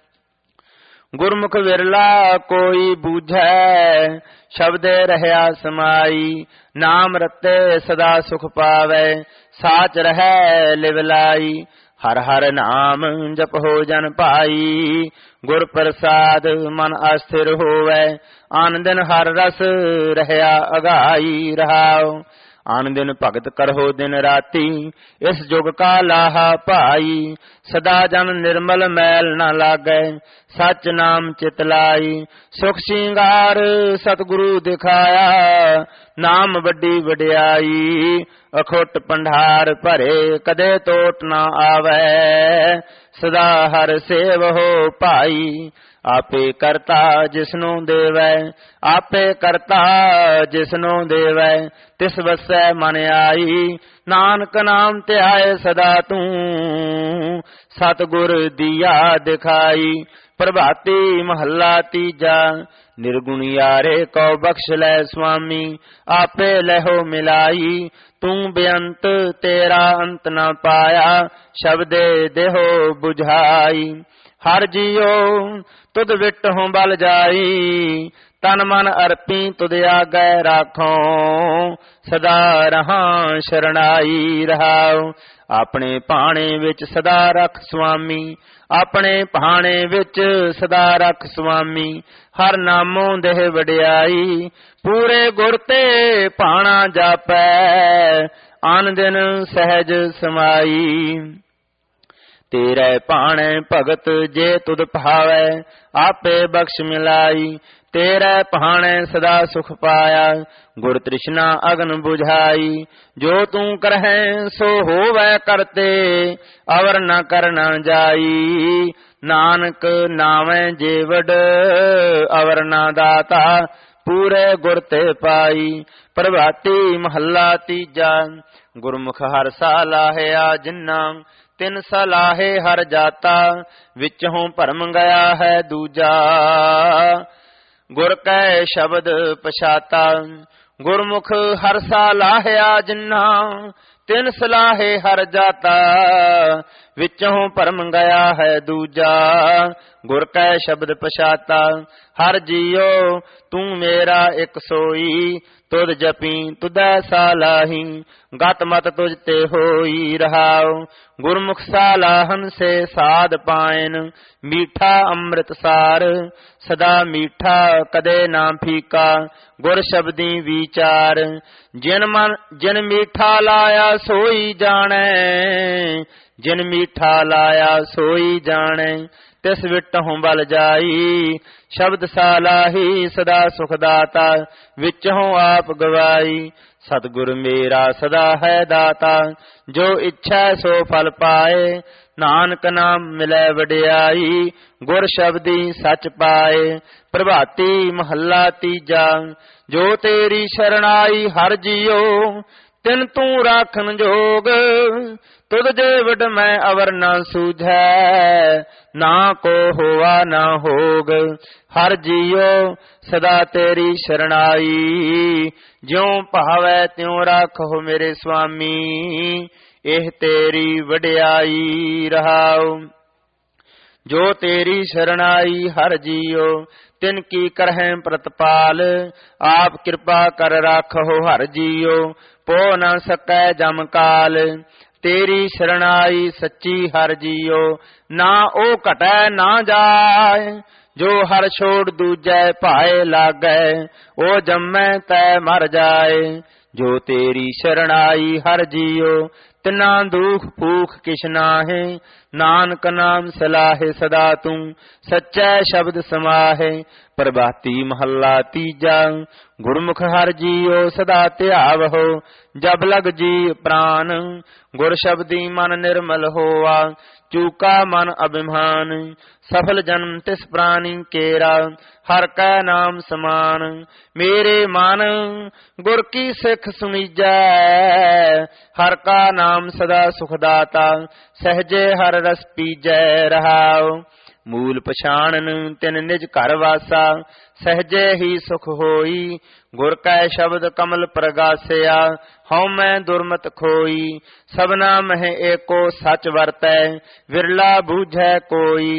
Speaker 1: गुरमुख विरला कोई बूझै। शब्दे रहया समाई, नाम रते सदा सुख पावै। साच रहै लिवलाई, हर हर नाम जप हो जन पाई। गुर प्रसाद मन अस्थिर होवै, आन दिन हर रस रहया अगाई रहाओ। आन दिन भगत करहो दिन राती, इस जुग का लाहा पाई। सदा जन निर्मल मैल न लागै, सच नाम चित लाई। सुख सिंगार सतगुरु दिखाया, नाम वड्डी वड्याई। अखुट पंडार भरे कदे टोट न आवै, सदा हर सेव हो पाई। आपे करता जिसनु देवै, आपे करता जिसनु देवै। तिस वसै मन आई, नानक नाम ध्याए सदा तू। सतगुर दिया दिखाई, ਪ੍ਰਭਾਤੀ ਮਹੱਲਾ ਤੀਜਾ। ਨਿਰਗੁਣ ਯਾਰੇ ਕਉ ਬਖਸ਼ ਲੈ ਸੁਆਮੀ, ਆਪੇ ਲਹੋ ਮਿਲਾਈ। ਤੂੰ ਬੇਅੰਤ ਤੇਰਾ ਅੰਤ ਨਾ ਪਾਇਆ, ਸ਼ਬਦੇ ਦੇਹੋ ਬੁਝਾਈ। ਹਰ ਜੀਓ ਤੁਧ ਵਿਟਹੁ ਬਲ ਜਾਈ, ਤਨ ਮਨ ਅਰਪੀ ਤੁਧ ਆਗੈ ਰਾਖੋ। ਸਦਾ ਰਹਾਂ ਸ਼ਰਣਾਈ ਰਹਾਉ, ਆਪਣੇ ਭਾਣੇ ਵਿੱਚ ਸਦਾ ਰਖ ਸੁਆਮੀ। ਆਪਣੇ ਭਾਣੇ ਵਿੱਚ ਸਦਾ ਰਖ ਸੁਆਮੀ, ਹਰ ਨਾਮੋਂ ਦੇਹ ਵਡਿਆਈ। ਪੂਰੇ ਗੁਰ ਤੇ ਭਾਣਾ ਜਾਪੈ, ਆਨ ਦਿਨ ਸਹਿਜ ਸਮਾਈ। ਤੇਰੇ ਭਾਣੇ ਭਗਤ ਜੇ ਤੁਧ ਭਾਵੈ, ਆਪੇ ਬਖਸ਼ ਮਿਲਾਈ। ਤੇਰੇ ਭਾਣੇ ਸਦਾ ਸੁਖ ਪਾਇਆ, ਗੁਰ ਤ੍ਰਿਸ਼ਨਾ ਅਗਨ ਬੁਝਾਈ। ਜੋ ਤੂੰ ਕਰਹਿ ਸੋ ਹੋਵੈ ਕਰਤੇ, ਅਵਰ ਨ ਕਰਨਾ ਜਾਈ। ਨਾਨਕ ਨਾਵੇਂ ਜੀਵੜ, ਅਵਰ ਨਾ ਦਾਤਾ। ਪੂਰੇ ਗੁਰ ਤੇ ਪਾਈ। ਪ੍ਰਭਾਤੀ ਮਹੱਲਾ ਤੀਜਾ। ਗੁਰਮੁਖ ਹਰ ਸਾਲਾਹਿਆ ਜਿਨਾ, ਤਿਨ ਸਲਾਹੇ ਹਰ ਜਾਤਾ। ਵਿਚੋਂ ਭਰਮ ਗਿਆ ਹੈ ਦੂਜਾ, ਗੁਰ ਕੈ ਸ਼ਬਦ ਪਛਾਤਾ। ਗੁਰਮੁਖ ਹਰ ਸਾਲਾਹਿਆ ਜਿਨਾ, ਤਿਨ ਸਲਾਹੇ ਹਰ ਜਾਤਾ। ਵਿਚੋਂ ਭਰਮ ਗਿਆ ਹੈ ਦੂਜਾ, ਗੁਰ ਕੈ ਸ਼ਬਦ ਪਛਾਤਾ। ਹਰ ਜੀਓ ਤੂੰ ਮੇਰਾ ਇੱਕ ਸੋਈ, ਤੁਧ ਜਪੀ ਤੁਧੈ ਸਾਲਾਹੀ। ਗਤ ਮਤ ਤੁਝ ਤੇ ਹੋਈ ਰਹਾਉ, ਗੁਰਮੁਖ ਸਾਲਾਹਨ ਸੇ ਸਾਧ ਪਾਇਨ। ਮੀਠਾ ਅੰਮ੍ਰਿਤ ਸਾਰ ਸਦਾ ਮੀਠਾ, ਕਦੇ ਨਾ ਫੀਕਾ। ਗੁਰ ਸ਼ਬਦੀ ਵਿਚਾਰ, ਜਿਨ ਮਨ ਜਿਨ ਮੀਠਾ ਲਾਇਆ ਸੋਈ ਜਾਣੈ। ਜਿਨ ਮੀਠਾ ਲਾਇਆ ਸੋਈ ਜਾਣੈ, ਤਿਸ ਵਿਟਹੁ ਬਲ ਜਾਈ। ਸ਼ਬਦ ਸਾਲਾਹੀ ਸਦਾ ਸੁਖ ਦਾਤਾ, ਵਿਚੋਂ ਆਪ ਗਵਾਈ। ਸਤਿਗੁਰ ਮੇਰਾ ਸਦਾ ਹੈ ਦਾਤਾ, ਜੋ ਇੱਛਾ ਸੋ ਫਲ ਪਾਏ। ਨਾਨਕ ਨਾਮ ਮਿਲੈ ਵਡਿਆਈ, ਗੁਰ ਸ਼ਬਦੀ ਸੱਚ ਪਾਏ। ਪ੍ਰਭਾਤੀ ਮਹੱਲਾ ਤੀਜਾ। ਜੋ ਤੇਰੀ ਸ਼ਰਣਾਈ ਹਰ ਜੀਓ, ਤਿਨ ਤੂੰ ਰਾਖਨ ਜੋਗ। ਤੁਧ ਜੇਵਡ ਮੈਂ ਅਵਰ ਨਾ ਸੂਝੈ, ਨਾ ਕੋ ਹੋਵਾ ਨਾ ਹੋਗ। ਹਰ ਜੀਓ ਸਦਾ ਤੇਰੀ ਸ਼ਰਣਾਈ, ਜਿਉ ਭਾਵੈ ਤਿਉ ਰਾਖੋ ਮੇਰੇ ਸੁਆਮੀ। ਇਹ ਤੇਰੀ ਵਡਿਆਈ ਰਹਾਉ। ਜੋ ਤੇਰੀ ਸ਼ਰਣਾਈ ਹਰ ਜੀਓ, ਤਿਨ ਕੀ ਕਰਹਿ ਪ੍ਰਤਪਾਲ। ਆਪ ਕਿਰਪਾ ਕਰ ਰਾਖੋ ਹਰ ਜੀਓ, ਪੋ ਨਾ ਸਕੈ ਜਮ ਕਾਲ। ਤੇਰੀ ਸ਼ਰਣਾਈ ਸੱਚੀ ਹਰ ਜੀਓ, ਨਾ ਉਹ ਘਟੈ ਨਾ ਜਾਏ। ਜੋ ਹਰ ਛੋੜ ਦੂਜੈ ਭਾਏ ਲਾਗੈ, ਉਹ ਜੰਮੈ ਤੈ ਮਰ ਜਾਏ। ਜੋ ਤੇਰੀ ਸ਼ਰਣਾਈ ਹਰ ਜੀਓ, ਤਿਨਾ ਦੁਖ ਭੂਖ ਕਿਛ ਨਾਹੇ। ਨਾਨਕ ਨਾਮ ਸਲਾਹੇ ਸਦਾ ਤੂੰ, ਸੱਚੈ ਸ਼ਬਦ ਸਮਾਹੇ। ਪ੍ਰਭਾਤੀ ਮਹੱਲਾ ਤੀਜਾ। ਗੁਰਮੁਖ ਹਰ ਜੀਓ ਸਦਾ ਧਿਆਵਹੋ, ਜਬ ਲਗ ਜੀ ਪ੍ਰਾਨ। ਗੁਰ ਸ਼ਬਦੀ ਮਨ ਨਿਰਮਲ ਹੋਆ, ਚੂਕਾ ਮਨ ਅਭਿਮਾਨ। ਸਫਲ ਜਨਮ ਤਿਸ ਪ੍ਰਾਨੀ ਕੇਰਾ, ਹਰ ਕੈ ਨਾਮ ਸਮਾਨ। ਮੇਰੇ ਮਨ ਗੁਰ ਕੀ ਸਿੱਖ ਸੁਣੀਜੈ, ਹਰ ਕਾ ਨਾਮ ਸਦਾ ਸੁਖ ਦਾਤਾ। ਸਹਜੇ ਹਰ ਰਸ ਪੀਜੈ ਰਹਾਉ, ਮੂਲ ਪਛਾਣਨ ਤਿਨ ਨਿਜ ਘਰ ਵਾਸਾ। ਸਹਜੇ ਹੀ ਸੁਖ ਹੋਈ, ਗੁਰ ਕੈ ਸ਼ਬਦ ਕਮਲ ਪ੍ਰਗਾਸਿਆ। ਹਉ ਮੈਂ ਦੁਰਮਤ ਖੋਈ, ਸਭਨਾ ਮਹਿ ਏਕੋ ਸੱਚ ਵਰਤੈ। ਵਿਰਲਾ ਬੂਝੈ ਕੋਈ,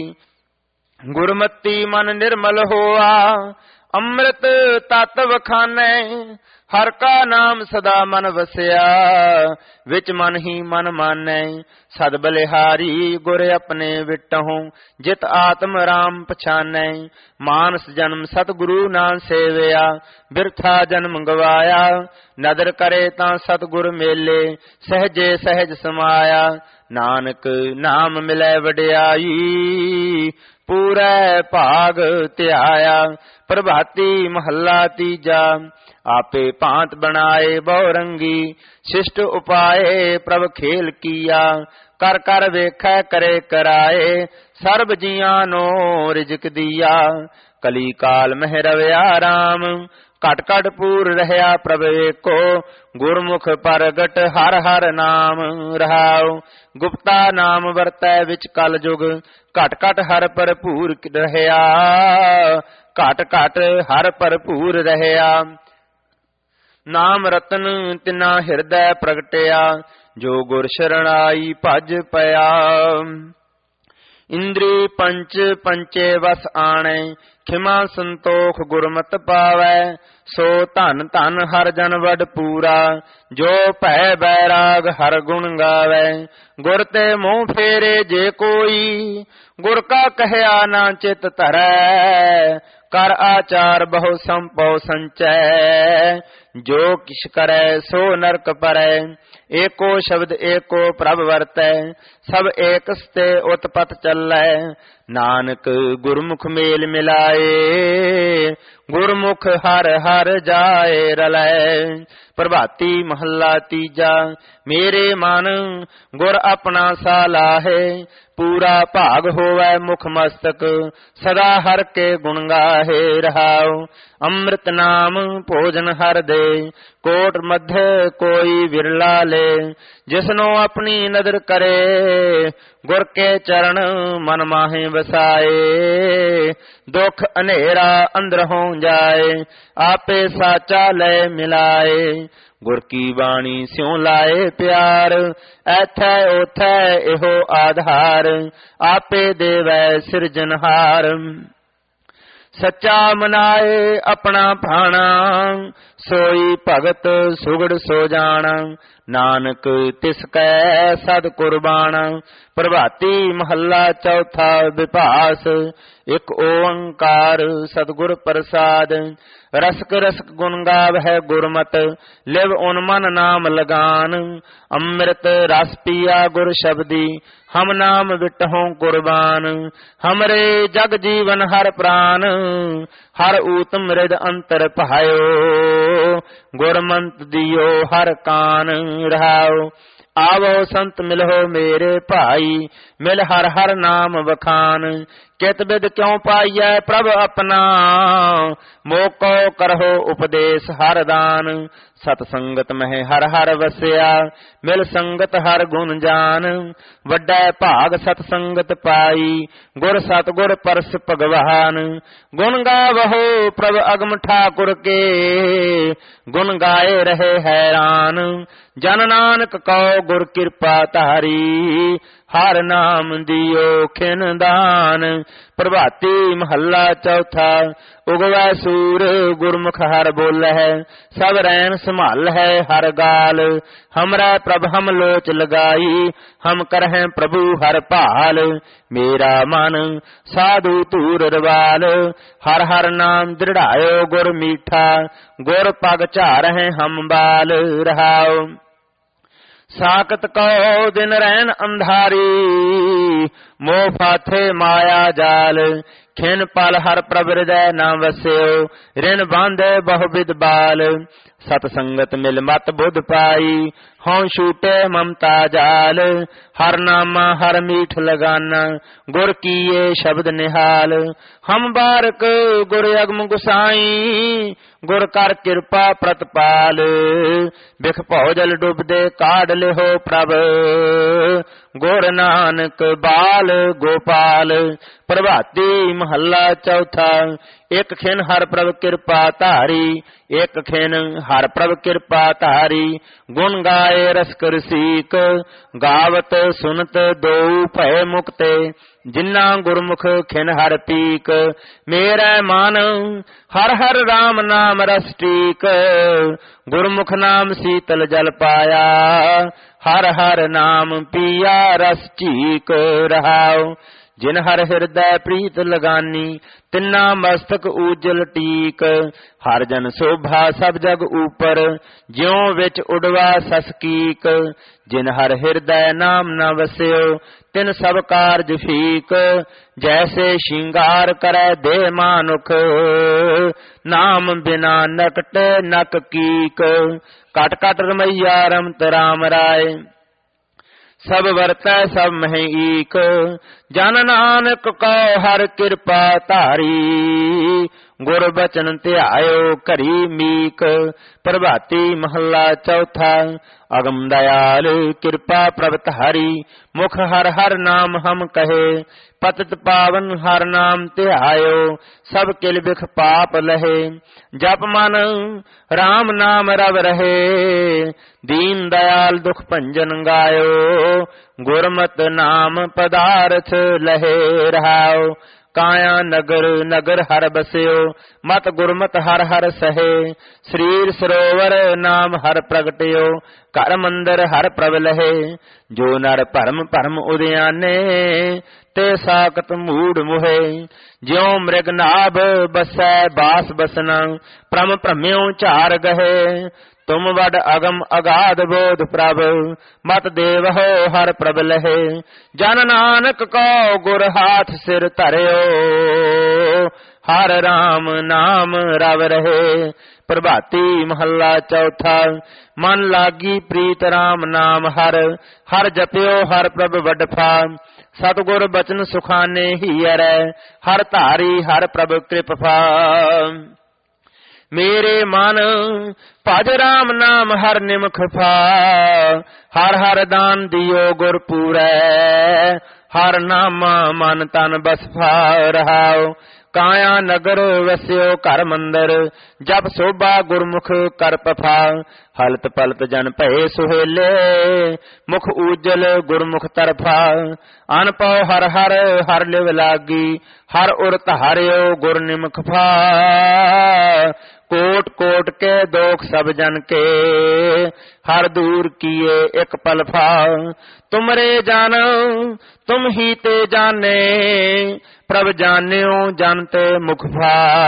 Speaker 1: ਗੁਰਮਤੀ ਮਨ ਨਿਰਮਲ ਹੋਆ। ਅੰਮ੍ਰਿਤ ਤਤ ਵਖਾਨੈ, ਹਰ ਕਾ ਨਾਮ ਸਦਾ ਮਨ ਵਸਿਆ। ਵਿੱਚ ਮਨ ਹੀ ਮਨ ਮਾਨੈ, ਸਦ ਬਲਿਹਾਰੀ ਗੁਰ ਆਪਣੇ ਵਿਟਹੁ। ਜਿਤ ਆਤਮ ਰਾਮ ਪਛਾਨੈ, ਮਾਨਸ ਜਨਮ ਸਤਿਗੁਰੂ ਨਾ ਸੇਵਿਆ। ਬਿਰਥਾ ਜਨਮ ਗਵਾਇਆ, ਨਦਰ ਕਰੇ ਤਾਂ ਸਤਿਗੁਰ ਮੇਲੇ। ਸਹਜੇ ਸਹਿਜ ਸਮਾਇਆ, ਨਾਨਕ ਨਾਮ ਮਿਲੈ ਵਡਿਆਈ। ਪੂਰੈ ਭਾਗ ਧਿਆਇਆ। ਪ੍ਰਭਾਤੀ ਮਹੱਲਾ ਤੀਜਾ। ਆਪੇ ਭਾਂਤ ਬਣਾਏ ਬਹੁ ਰੰਗੀ, ਸ਼ਿਸ਼ਟ ਉਪਾਏ ਪ੍ਰਭ ਖੇਲ ਕੀਆ। ਕਰ ਕਰ ਵੇਖੈ ਕਰੇ ਕਰਾਏ, ਸਰਬ ਜੀਆਂ ਨੂੰ ਰਿਜਕ ਦੀਆ। ਕਲੀ ਕਾਲ ਮਹਿ ਰਵਿਆ ਰਾਮ, ਘਟ ਘਟ ਪੂਰ ਰਹਿਆ ਪ੍ਰਭ ਏਕੋ, ਗੁਰਮੁਖ ਪ੍ਰਗਟ ਹਰ ਹਰ ਨਾਮ ਰਹਾਉ। ਗੁਪਤਾ ਨਾਮ ਵਰਤੈ ਵਿੱਚ ਕਲ ਜੁਗ, ਘਟ ਘਟ ਹਰ ਭਰਪੂਰ ਰਹਿਆ, ਘਟ ਘਟ ਹਰ ਭਰਪੂਰ ਰਹਿਆ। ਨਾਮ ਰਤਨ ਤਿਨਾ ਹਿਰਦੈ ਪ੍ਰਗਟਿਆ, ਜੋ ਗੁਰ ਸ਼ਰਣਾਈ ਭਜ ਪਿਆ। ਇੰਦਰੀ ਪੰਚ ਪੰਚੇ ਵਸ ਆਣੈ, ਖਿਮਾ ਸੰਤੋਖ ਗੁਰਮਤਿ ਪਾਵੈ। ਸੋ ਧਨ ਧਨ ਹਰ ਜਨ ਵਡ ਪੂਰਾ, ਜੋ ਭੈ ਬੈਰਾਗ ਹਰ ਗੁਣ ਗਾਵੈ। ਗੁਰ ਤੇ ਮੂੰਹ ਫੇਰੇ ਜੇ ਕੋਈ, ਗੁਰ ਕਾ ਕਹਿਆ ਨਾ ਚਿਤ ਧਰੈ। ਕਰ ਆਚਾਰ ਬਹੁ ਸੰਪਉ ਸੰਚੈ, ਜੋ ਕਿਛ ਕਰੈ ਸੋ ਨਰਕ ਪਰੈ। ਏਕੋ ਸ਼ਬਦ ਏਕੋ ਪ੍ਰਭ ਵਰਤੈ, ਸਭ ਏਕਸ ਤੇ ਉਤਪਤ ਚੱਲੈ। ਨਾਨਕ ਗੁਰਮੁਖ ਮੇਲ ਮਿਲਾਏ, ਗੁਰਮੁਖ ਹਰ ਹਰ ਜਾਏ ਰਲੈ। ਪ੍ਰਭਾਤੀ ਮਹੱਲਾ ਤੀਜਾ। ਮੇਰੇ ਮਨ ਗੁਰ ਆਪਣਾ ਸਾ ਲਾਹੇ, ਪੂਰਾ ਭਾਗ ਹੋਵੈ ਮੁਖ ਮਸਤਕ, ਸਦਾ ਹਰ ਕੇ ਗੁਣ ਗਾਹੇ ਰਹਾਉ। ਅੰਮ੍ਰਿਤ ਨਾਮ ਭੋਜਨ ਹਰ ਦੇ, ਕੋਟ ਮਧਿ ਕੋਈ ਵਿਰਲਾ ਲੇ। ਜਿਸਨੋ ਆਪਣੀ ਨਦਰ ਕਰੇ, ਗੁਰ ਕੇ ਚਰਨ ਮਨ ਮਾਹੇ ਵਸਾਏ। ਦੁਖ ਹਨੇਰਾ ਅੰਦਰ ਹੋ ਜਾਏ, ਆਪੇ ਸਾਚਾ ਲੈ ਮਿਲਾਏ। ਗੁਰ ਕੀ ਬਾਣੀ ਸਿਉ ਲਾਏ ਪਿਆਰ, ਐਥੈ ਓਥੈ ਇਹੋ ਆਧਾਰ। ਆਪੇ ਦੇਵੈ ਸਿਰਜਨਹਾਰ, ਸੱਚਾ ਮਨਾਏ ਆਪਣਾ ਭਾਣਾ। ਸੋਈ ਭਗਤ ਸੁਗੜ ਸੋ ਜਾਣਾ, ਨਾਨਕ ਤਿਸ ਕੈ ਸਦ ਕੁਰਬਾਨਾ। ਪ੍ਰਭਾਤੀ ਮਹੱਲਾ ਚੌਥਾ ਵਿਭਾਸ। ਇਕ ਓੰਕਾਰ ਸਤਿਗੁਰ ਪ੍ਰਸਾਦ। ਰਸਕ ਰਸਕ ਗੁਣ ਗਾਵਹਿ ਗੁਰਮਤਿ, ਲਿਵ ਉਨ ਮਨ ਨਾਮ ਲਗਾਨ। ਅੰਮ੍ਰਿਤ ਰਸ ਪੀਆ ਗੁਰ ਸ਼ਬਦੀ, ਹਮ ਨਾਮ ਵਿਟਹੁ ਕੁਰਬਾਨ। ਹਮਰੇ ਜਗ ਜੀਵਨ ਹਰ ਪ੍ਰਾਨ, ਹਰ ਊਤ ਮ੍ਰਿਦ ਅੰਤਰ ਭਾਇਓ। ਗੁਰਮੰਤ ਦਿਓ ਹਰ ਕਾਨ ਰਹਾਉ। ਆਵੋ ਸੰਤ ਮਿਲੋ ਮੇਰੇ ਭਾਈ, ਮਿਲ ਹਰ ਹਰ ਨਾਮ ਵਖਾਨ। ਕਿਤ ਬਿਦ ਕਿਉ ਪਾਈਐ ਪ੍ਰਭ ਆਪਣਾ, ਮੋਕੋ ਕਰਹੁ ਉਪਦੇਸ਼ ਹਰ ਦਾਨ। ਸਤ ਸੰਗਤ ਮਹਿ ਹਰ ਹਰ ਵਸਿਆ, ਮਿਲ ਸੰਗਤ ਹਰ ਗੁਣ ਜਾਨ। ਵੱਡਾ ਭਾਗ ਸਤ ਸੰਗਤ ਪਾਈ, ਗੁਰ ਸਤਿਗੁਰ ਪਰਸ ਭਗਵਾਨ। ਗੁਣ ਗਾਵਹੁ ਪ੍ਰਭ ਅਗਮ ਠਾਕੁਰ ਕੇ, ਗੁਣ ਗਾਏ ਰਹੇ ਹੈਰਾਨ। ਜਨ ਨਾਨਕ ਕਉ ਗੁਰ ਕਿਰਪਾ ਧਾਰੀ, ਹਰ ਨਾਮ ਦਿਓ ਖਿਨ ਦਾਨ। ਪ੍ਰਭਾਤੀ ਮਹੱਲਾ ਚੌਥਾ। ਉਗਵੈ ਸੂਰ ਗੁਰਮੁਖ ਹਰ ਬੋਲਹਿ, ਸਭ ਰੈਣ ਸੰਭਾਲ ਹੈ ਹਰ ਗਾਲ। ਹਮਰਾ ਪ੍ਰਭ ਹਮ ਲੋਚ ਲਗਾਈ, ਹਮ ਕਰਹਿ ਪ੍ਰਭੂ ਹਰ ਭਾਲ। ਮੇਰਾ ਮਨ ਸਾਧੂ ਧੂਰ ਰਵਾਲ, ਹਰ ਹਰ ਨਾਮ ਦ੍ਰਿੜਾਇਓ ਗੁਰ ਮੀਠਾ। ਗੁਰ ਪਗ ਝਾਰਹਿ ਹਮ ਬਾਲ ਰਹਾਉ। ਸਾਕਤ ਕਉ ਦਿਨ ਰਹਿਣ ਅੰਧਾਰੀ, ਮੋਹ ਫਾਥੇ ਮਾਇਆ ਜਾਲ। ਖਿਨ ਪਲ ਹਰ ਪ੍ਰਭ ਹਿਰਦੈ ਨਾ ਵਸਿਓ, ਰਿਨ ਬਾਂਧੇ ਬਹੁ ਬਿਦ ਬਾਲ। ਸਤ ਸੰਗਤ ਮਿਲ ਮਤ ਬੁੱਧ ਪਾਈ, ਹਉ ਛੂਟੇ ਮਮਤਾ ਜਾਲ। ਹਰ ਨਾਮਾ ਹਰ ਮੀਠ ਲਗਾਨਾ, ਗੁਰ ਕੀਏ ਸ਼ਬਦ ਨਿਹਾਲ। ਹਮ ਬਾਰਕ ਗੁਰ ਅਗਮ ਗੁਸਾਈ, ਗੁਰ ਕਰ ਕਿਰਪਾ ਪ੍ਰਤਪਾਲ। ਬਿਖ ਭਉ ਜਲ ਡੁੱਬਦੇ ਕਾਢ ਲਿਹੋ ਪ੍ਰਭ, ਗੁਰ ਨਾਨਕ ਬਾਲ ਗੋਪਾਲ। ਪ੍ਰਭਾਤੀ ਮਹੱਲਾ ਚੌਥਾ। ਇਕ ਖਿਨ ਹਰ ਪ੍ਰਭ ਕਿਰਪਾ ਧਾਰੀ, ਇਕ ਖਿਨ ਹਰ ਪ੍ਰਭ ਕਿਰਪਾ ਧਾਰੀ। ਗੁਣ ਗਾਏ ਰਸਕ ਰਸੀਕ, ਗਾਵਤ ਸੁਨਤ ਦੋ ਭੈ ਮੁਕਤੇ। ਜਿਨਾ ਗੁਰਮੁਖ ਖਿਨ ਹਰ ਪੀਕ, ਮੇਰਾ ਮਨ ਹਰ ਹਰ ਰਾਮ ਨਾਮ ਰਸ ਟੀਕ। ਗੁਰਮੁਖ ਨਾਮ ਸੀਤਲ ਜਲ ਪਾਇਆ, ਹਰ ਹਰ ਨਾਮ ਪੀਆ ਰਸ ਝੀਕ ਰਹਾਉ। ਜਿਨ ਹਰ ਹਿਰਦੈ ਪ੍ਰੀਤ ਲਗਾਨੀ, ਤਿੰਨਾ ਮਸਤਕ ਊਜਲ ਟੀਕ। ਹਰ ਜਨ ਸੋਭਾ ਸਭ ਜਗ ਉਪਰ, ਜਿਉ ਵਿੱਚ ਉਡਵਾ ਸਸਕੀਕ। ਜਿਨ ਹਰ ਹਿਰਦੈ ਨਾਮ ਨ ਵਸਿਓ, ਤਿਨ ਸਭ ਕਾਰਜ ਫੀਕ। ਜੈਸੇ ਸ਼ਿੰਗਾਰ ਕਰੈ ਦੇ ਮਾਨੁਖ, ਨਾਮ ਬਿਨਾ ਨਕਟ ਨਕ ਕੀਕ। ਕਟ ਕਟ ਰਮਈਆ ਰਮਤ ਰਾਮ ਰਾਏ, ਸਭ ਵਰਤੈ ਸਭ ਮਹਿ ਈਕ। ਜਨ ਨਾਨਕ ਕਉ ਹਰ ਕਿਰਪਾ ਧਾਰੀ, ਗੁਰ ਬਚਨ ਧਿਆਇਓ ਘਰੀ ਮੀਕ। ਪ੍ਰਭਾਤੀ ਮਹੱਲਾ ਚੌਥਾ। ਅਗਮ ਦਇਆਲ ਕਿਰਪਾ ਪ੍ਰਭ ਧਾਰੀ, ਮੁਖ ਹਰ ਹਰ ਨਾਮ ਹਮ ਕਹੇ। ਪਤਿਤ ਪਾਵਨ ਹਰ ਨਾਮ ਧਿਆਇਓ, ਸਭ ਕਿਲ ਬਿਖ ਪਾਪ ਲਹੇ। ਜਪ ਮਨ ਰਾਮ ਨਾਮ ਰਵ ਰਹੇ, ਦੀਨ ਦਇਆਲ ਦੁਖ ਭੰਜਨ ਗਾਇਓ। ਗੁਰਮਤਿ ਨਾਮ ਪਦਾਰਥ ਲਹੇ ਰਹਾਓ। ਕਾਇਆ ਨਗਰ ਨਗਰ ਹਰ ਬਸਿਓ, ਮਤ ਗੁਰਮਤਿ ਹਰ ਹਰ ਸਹੇ। ਸਰੀਰ ਸਰੋਵਰ ਨਾਮ ਹਰ ਪ੍ਰਗਟਿਓ, ਘਰ ਮੰਦਰ ਹਰ ਪ੍ਰਭ ਲਹੇ। ਜੋ ਨਰ ਭਰਮ ਭਰਮ ਉਦਿਆਨੇ, ਤੇ ਸਾਕਤ ਮੂੜ ਮੁਹੇ। ਜਿਉ ਮ੍ਰਿਗ ਨਾਭ ਬਸੈ ਬਾਸ ਬਸਨਾ, ਭ੍ਰਮ ਭ੍ਰਮਿਓ ਝਾਰ ਗਹੇ। ਤੁਮ ਵਡ ਅਗਮ ਅਗਾਧ ਬੋਧ ਪ੍ਰਭ, ਮਤ ਦੇਵਹੋ ਹਰ ਪ੍ਰਭ ਲਹੇ। ਜਨ ਨਾਨਕ ਕੋ ਗੁਰ ਹਾਥ ਸਿਰ ਧਰਿਓ, ਹਰ ਰਾਮ ਨਾਮ ਰਵ ਰਹੇ। ਪ੍ਰਭਾਤੀ ਮਹੱਲਾ ਚੌਥਾ। ਮਨ ਲਾਗੀ ਪ੍ਰੀਤ ਰਾਮ ਨਾਮ ਹਰ, ਹਰ ਜਪਿਓ ਹਰ ਪ੍ਰਭ ਵਡਫਾ। ਸਤਿਗੁਰ ਬਚਨ ਸੁਖਾਨੇ ਹੀਰੈ, ਹਰ ਧਾਰੀ ਹਰ ਪ੍ਰਭ ਕਿਰਪਾ। ਮੇਰੇ ਮਨ ਭਜ ਰਾਮ ਨਾਮ ਹਰ ਨਿਮਖ ਫਾ। ਹਰ ਹਰ ਦਾਨ ਦਿਓ ਗੁਰ ਪੂਰੈ, ਹਰ ਨਾਮਾ ਮਨ ਤਨ ਬਸ ਫਾ ਰਹਾਓ। ਕਾਇਆ ਨਗਰ ਵਸਿਓ ਘਰ ਮੰਦਰ, ਜਪ ਸੋਭਾ ਗੁਰਮੁਖ ਕਰ ਪਫਾ। ਹਲਤ ਪਲਤ ਜਨ ਭਏ ਸੁਹੇਲੇ, ਮੁਖ ਊਜਲ ਗੁਰਮੁਖ ਤਰਫਾ। ਅਨ ਪਉ ਹਰ ਹਰ ਹਰ ਲਿਵ ਲਾਗੀ, ਹਰ ਉਰ ਧਾਰਿਓ ਗੁਰ ਨਿਮਖ ਫਾ। ਕੋਟ ਕੋਟ ਕੇ ਦੋਖ ਸਭ ਜਨ ਕੇ, ਹਰ ਦੂਰ ਕੀਏ ਇੱਕ ਪਲ ਫਾ। ਤੁਮਰੇ ਜਾਨ ਤੁਮ ਹੀ ਤੇ ਜਾਣੇ, ਪ੍ਰਭ ਜਾਣਿਓ ਜਨ ਤੇ ਮੁਖ ਫਾ।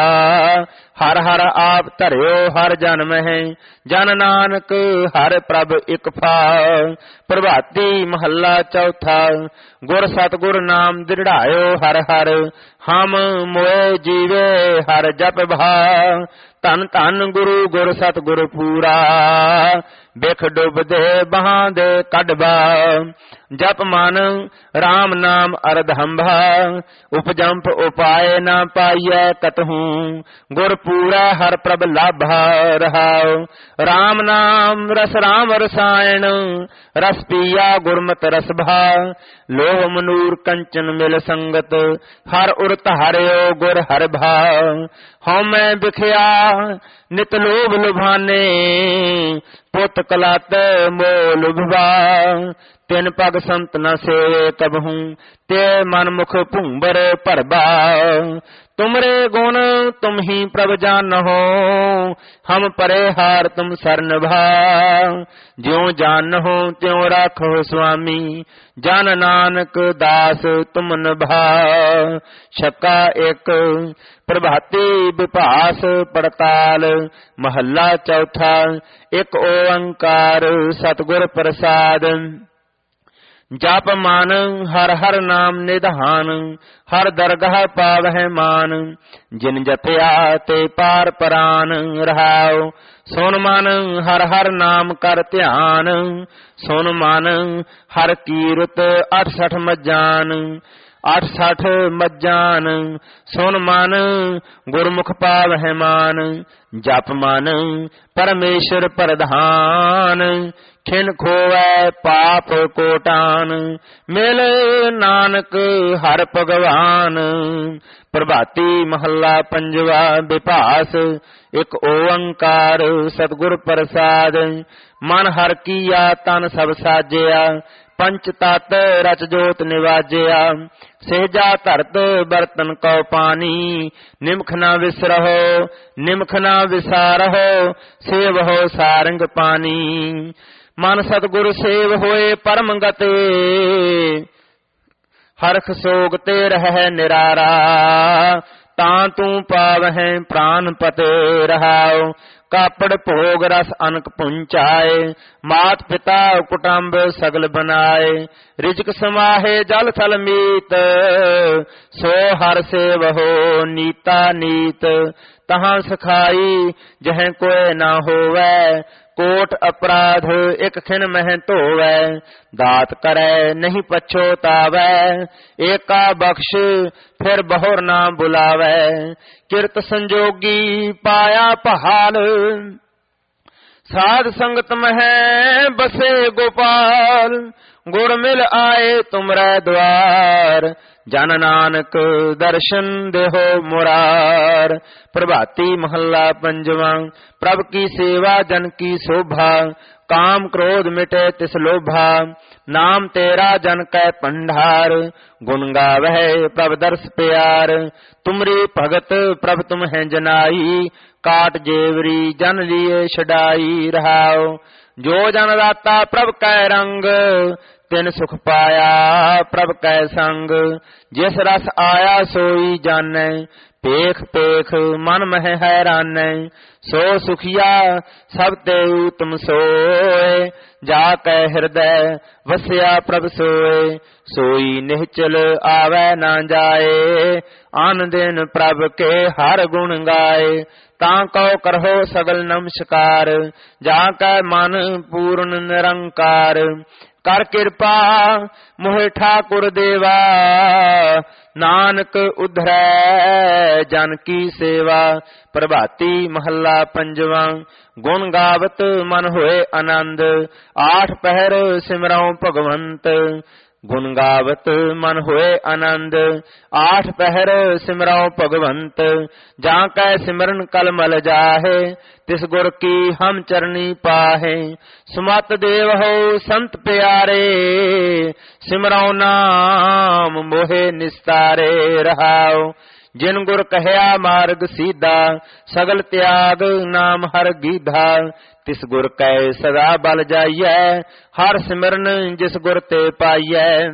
Speaker 1: ਹਰ ਹਰ ਆਪ ਧਰਿਓ ਹਰ ਜਨ ਮਹਿ, ਜਨ ਨਾਨਕ ਹਰ ਪ੍ਰਭ ਇਕ ਫਾ। ਪ੍ਰਭਾਤੀ ਮਹੱਲਾ ਚੌਥਾ। ਗੁਰ ਸਤਿਗੁਰ ਨਾਮ ਦ੍ਰਿੜਾਇਓ ਹਰ ਹਰ, ਹਮ ਮੋਏ ਜੀਵੇ ਹਰ ਜਪ ਭਾ। ਧੰਨ ਧੰਨ ਗੁਰੂ ਗੁਰ ਸਤਿਗੁਰ ਪੂਰਾ, ਬਿਖ ਡੁੱਬਦੇ ਬਾਹਾਂ ਦੇ ਕੱਢਬਾ। ਜਪ ਮਨ ਰਾਮ ਨਾਮ ਅਰਧੰਭਾ, ਉਪਜੰਪ ਉਪਾਏ ਨਾ ਪਾਈਐ ਕਤਹੂ। ਗੁਰ ਪੂਰਾ ਹਰ ਪ੍ਰਭ ਲਾਭਾ ਰਹਾਉ। ਰਾਮ ਨਾਮ ਰਸ ਰਾਮ ਰਸਾਇਣ, ਰਸ ਪੀਆ ਗੁਰਮਤ ਰਸ ਭਾ। ਲੋਹ ਮਨੂਰ ਕੰਚਨ ਮਿਲ ਸੰਗਤ, ਹਰ ਉਰ ਧਾਰਿਓ ਗੁਰ ਹਰ ਭਾ। ਹਉ ਮੈਂ ਵਿਖਿਆ ਨਿਤ ਲੋਭ ਲੁਭਾਨੇ, ਪੁੱਤ ਕਲਤ ਮੋਹ ਲੁਭਵਾ। ਤਿਨ ਪਗ ਸੰਤ ਨ ਸੇਵੇ ਕਬਹੂ, ਤੇ ਮਨ ਮੁਖ ਭੂੰਬਰ ਭਰਬਾ। ਤੁਮਰੇ ਗੁਣ ਤੁਮ ਹੀ ਪ੍ਰਭ ਜਾਨਹੁ, ਹਮ ਪਰੇ ਹਾਰ ਤੁਮ ਸਰਨ ਭਾ। ਜਿਉ ਜਾਨਹੁ ਤਿਉ ਰਾਖੋ ਸੁਆਮੀ, ਜਨ ਨਾਨਕ ਦਾਸ ਤੁਮ ਨਿਭਾ। ਛੱਕਾ ਇੱਕ। ਪ੍ਰਭਾਤੀ ਵਿਭਾਸ ਪੜਤਾਲ ਮਹੱਲਾ ਚੌਥਾ। ਇੱਕ ਓੰਕਾਰ ਸਤਿਗੁਰ ਪ੍ਰਸਾਦ। ਜਪ ਮਨ ਹਰ ਹਰ ਨਾਮ ਨਿਧਾਨ, ਹਰ ਦਰਗਾਹ ਪਾਵਹਿ ਮਾਨ। ਜਿਨ ਜਪਿਆ ਤੇ ਪਾਰ ਪਰਾਨ ਰਹਾਉ। ਸੁਨ ਮਨ ਹਰ ਹਰ ਨਾਮ ਕਰ ਧਿਆਨ, ਸੁਨ ਮਨ ਹਰ ਕੀਰਤ ਅਠਸਠ ਮੱਜਾਨ। ਅਠ ਸਠ ਮੱਜਾਨ ਸੁਨ ਮਨ, ਗੁਰਮੁਖ ਪਾਵਹਿ ਮਾਨ। ਜਪ ਮਨ ਪਰਮੇਸ਼ਰ ਪ੍ਰਧਾਨ, ਖਿਨ ਖੋਵੈ ਪਾਪ ਕੋਟਾਨ। ਮਿਲ ਨਾਨਕ ਹਰ ਭਗਵਾਨ। ਪ੍ਰਭਾਤੀ ਮਹੱਲਾ ਪੰਜਵਾ। ਵਿਭਾਸ ਇੱਕ ਓੰਕਾਰ ਸਤਿਗੁਰ ਪ੍ਰਸਾਦ। ਮਨ ਹਰ ਕੀਆ ਤਨ ਸਭ ਸਾਜਿਆ, ਪੰਚ ਤਤ ਰਚ ਜੋਤ ਨਿਵਾਜਿਆ। ਸਹਿਜਾ ਧਰਤ ਬਰਤਨ ਕਉ ਪਾਣੀ, ਨਿਮਖ ਨਾ ਵਿਸਰਹੁ ਨਿਮਖ ਨਾ ਵਿਸਾਰਹੁ। ਸੇਵਹੁ ਸਾਰੰਗ ਪਾਣੀ, ਮਨ ਸਤਿਗੁਰ ਸੇਵ ਹੋਏ ਪਰਮ ਗਤੇ। ਹਰਖ ਸੋਗ ਤੇ ਰਹਿ ਨਿਰਾਰਾ, ਤਾਂ ਤੂੰ ਪਾਵਹਿ ਪ੍ਰਾਨ ਪਤੇ ਰਹਾਉ। ਕਾਪੜ ਭੋਗ ਰਸ ਅਨਕ ਪੁੰਚਾਏ, ਮਾਤ ਪਿਤਾ ਕੁਟੰਬ ਸਗਲ ਬਨਾਏ। ਰਿਜਕ ਸਮਾਹੇ ਜਲ ਥਲ ਮੀਤ, ਸੋ ਹਰ ਸੇਵਹੁ ਨੀਤਾ ਨੀਤ। ਤਹਾਂ ਸਖਾਈ ਜਹ ਕੋਇ ਨਾ ਹੋਵੈ, ਕੋਟ ਅਪਰਾਧ ਇਕ ਖਿਨ ਮਹਿ ਧੋਵੈ, ਦਾਤ ਕਰੈ ਨਹੀਂ ਪਛੋਤਾਵੈ, ਏਕਾ ਬਖਸ਼ ਫਿਰ ਬਹੁਰ ਨਾ ਬੁਲਾਵੈ, ਕਿਰਤ ਸੰਜੋਗੀ ਪਾਇਆ ਪਹਾਲ, ਸਾਧ ਸੰਗਤ ਮਹਿ ਬਸੇ ਗੋਪਾਲ, ਗੁਰ ਮਿਲ ਆਏ ਤੁਮਰੈ ਦੁਆਰ, ਜਨ ਨਾਨਕ ਦਰਸ਼ਨ ਦੇਹੋ ਮੁਰਾਰ। ਪ੍ਰਭਾਤੀ ਮਹੱਲਾ ਪੰਜਵਾਂ। ਪ੍ਰਭ ਕੀ ਸੇਵਾ ਜਨ ਕੀ ਸ਼ੋਭਾ, ਕਾਮ ਕ੍ਰੋਧ ਮਿਟੇ ਤਿਸ ਲੋਭਾ, ਨਾਮ ਤੇਰਾ ਜਨ ਕੈ ਭੰਡਾਰ, ਗੁਣ ਗਾਵਹਿ ਪ੍ਰਭ ਦਰਸ ਪਿਆਰ, ਤੁਮਰੀ ਭਗਤ ਪ੍ਰਭ ਤੁਮ ਹੈ ਜਨਾਈ, ਕਾਟ ਜੇਵਰੀ ਜਨ ਲੀਏ ਛਡਾਈ ਰਹਾਉ। ਜੋ ਜਨ ਦਾਤਾ ਪ੍ਰਭ ਕੈ ਰੰਗ, ਤਿਨ ਸੁਖ ਪਾਇਆ ਪ੍ਰਭ ਕੈ ਸੰਗ, ਜਿਸ ਰਸ ਆਇਆ ਸੋਈ ਜਾਣੈ, ਪੇਖ ਪੇਖ ਮਨ ਮਹਿ ਹੈਰਾਨੈ, ਸੋ ਸੁਖੀਆ ਸਭ ਤੇ ਊਤਮ ਸੋਏ, ਜਾ ਕੈ ਹਿਰਦੈ ਵਸਿਆ ਪ੍ਰਭ ਸੋਏ, ਸੋਈ ਨਿਹਚਲ ਆਵੈ ਨਾ ਜਾਏ, ਆਨ ਦਿਨ ਪ੍ਰਭ ਕੇ ਹਰ ਗੁਣ ਗਾਏ, ਤਾਂ ਕਉ ਕਰਹੁ ਸਗਲ ਨਮਸਕਾਰ, ਜਾ ਕੈ ਮਨ ਪੂਰਨ ਨਿਰੰਕਾਰ, ਕਰ ਕਿਰਪਾ ਮੋਹਿ ਠਾਕੁਰ ਦੇਵਾ, ਨਾਨਕ ਉਧਰੈ ਜਨ ਕੀ ਸੇਵਾ। ਪ੍ਰਭਾਤੀ ਮਹੱਲਾ ਪੰਜਵਾਂ। ਗੁਣ ਗਾਵਤ ਮਨ ਹੋਏ ਆਨੰਦ, ਆਠ ਪਹਿਰ ਸਿਮਰਉ ਭਗਵੰਤ, ਗੁਣ ਗਾਵਤ ਮਨ ਹੋਏ ਆਨੰਦ, ਆਠ ਪਹਿਰ ਸਿਮਰਉ ਭਗਵੰਤ, ਜਾਂ ਕੈ ਸਿਮਰਨ ਕਲਮਲ ਜਾਹੇ, ਤਿਸ ਗੁਰ ਕੀ ਹਮ ਚਰਨੀ ਪਾਹੇ, ਸੁਮਤ ਦੇਵਹੁ ਸੰਤ ਪਿਆਰੇ, ਸਿਮਰਉ ਨਾਮ ਮੋਹਿ ਨਿਸਤਾਰੇ ਰਹਾਉ। ਜਿਨ ਗੁਰ ਕਹਿਆ ਮਾਰਗ ਸੀਧਾ, ਸਗਲ ਤਿਆਗ ਨਾਮ ਹਰ ਗੀਧਾ, ਤਿਸ ਗੁਰ ਕੈ ਸਦਾ ਬਲ ਜਾਈਐ, ਹਰ ਸਿਮਰਨ ਜਿਸ ਗੁਰ ਤੇ ਪਾਈਐ।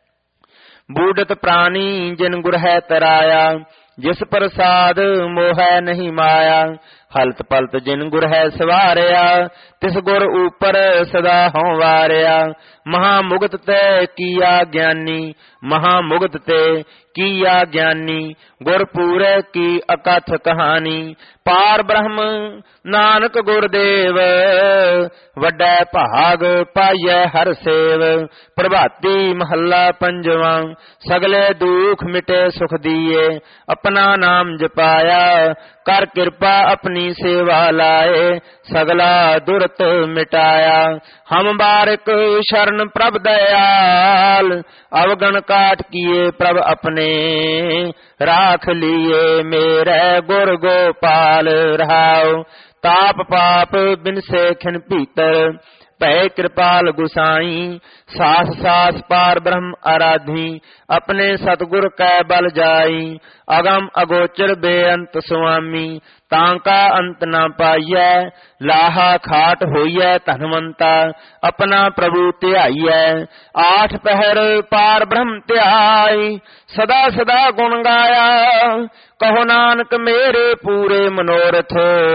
Speaker 1: ਬੂਡਤ ਪ੍ਰਾਨੀ ਜਿਨ ਗੁਰ ਹੈ ਤਰਾਇਆ, ਜਿਸ ਪ੍ਰਸਾਦ ਮੋਹੈ ਨਹੀਂ ਮਾਇਆ, ਹਲਤ ਪਲਤ ਜਿਨ ਗੁਰ ਹੈ ਸਵਾਰਿਆ, ਤਿਸ ਗੁਰ ਉਪਰ ਸਦਾ ਹਉ ਵਾਰਿਆ। ਮਹਾ ਮੁਗਤ ਤੇ ਕੀਆ ਗਿਆਨੀ, ਮਹਾ ਮੁਗਤ ਤੇ ਕੀਆ ਗਿਆਨੀ, ਗੁਰ ਪੂਰੇ ਕੀ ਅਕਥ ਕਹਾਣੀ, ਪਾਰ ਬ੍ਰਹਮ ਨਾਨਕ ਗੁਰਦੇਵ, ਵੱਡਾ ਭਾਗ ਪਾਈਐ ਹਰ ਸੇਵ। ਪ੍ਰਭਾਤੀ ਮਹੱਲਾ ਪੰਜਵਾਂ। ਸਗਲੇ ਦੁਖ ਮਿਟੇ ਸੁਖ ਦੀਏ, ਆਪਣਾ ਨਾਮ ਜਪਾਇਆ, ਕਰ ਕਿਰਪਾ ਆਪਣੀ ਸੇਵਾ ਲਾਏ, ਸਗਲਾ ਦੁਰਤ ਮਿਟਾਇਆ। ਹਮ ਬਾਰਿਕ ਸ਼ਰਨ ਪ੍ਰਭ ਦਇਆਲ, ਅਵਗਣ ਕਾਟ ਕੀਏ ਪ੍ਰਭ ਆਪਣੇ, ਰਾਖ ਲੀਏ ਮੇਰੇ ਗੁਰ ਗੋਪਾਲ ਰਹਾਉ। ਤਾਪ ਪਾਪ ਬਿਨਸੇ ਖਿਨ ਭੀਤਰ, ਭੈ ਕਿਰਪਾਲ ਗੁਸਾਈ, ਸਾਸ ਸਾਸ ਪਾਰ ਬ੍ਰਹਮ ਆਰਾਧੀ, ਆਪਣੇ ਸਤਿਗੁਰ ਕੈ ਬਲ ਜਾਈ। ਅਗਮ ਅਗੋਚਰ ਬੇਅੰਤ ਸੁਆਮੀ, ਤਾਂ ਕਾ ਅੰਤ ਨਾ ਪਾਈਐ, ਲਾਹਾ ਖਾਟ ਹੋਈਐ ਧਨਵੰਤਾ, ਆਪਣਾ ਪ੍ਰਭੂ ਧਿਆਈਐ। ਆਠ ਪਹਿਰ ਪਾਰ ਬ੍ਰਹਮ ਧਿਆਈ, ਸਦਾ ਸਦਾ ਗੁਣ ਗਾਇਆ, ਕਹੋ ਨਾਨਕ ਮੇਰੇ ਪੂਰੇ ਮਨੋਰਥ,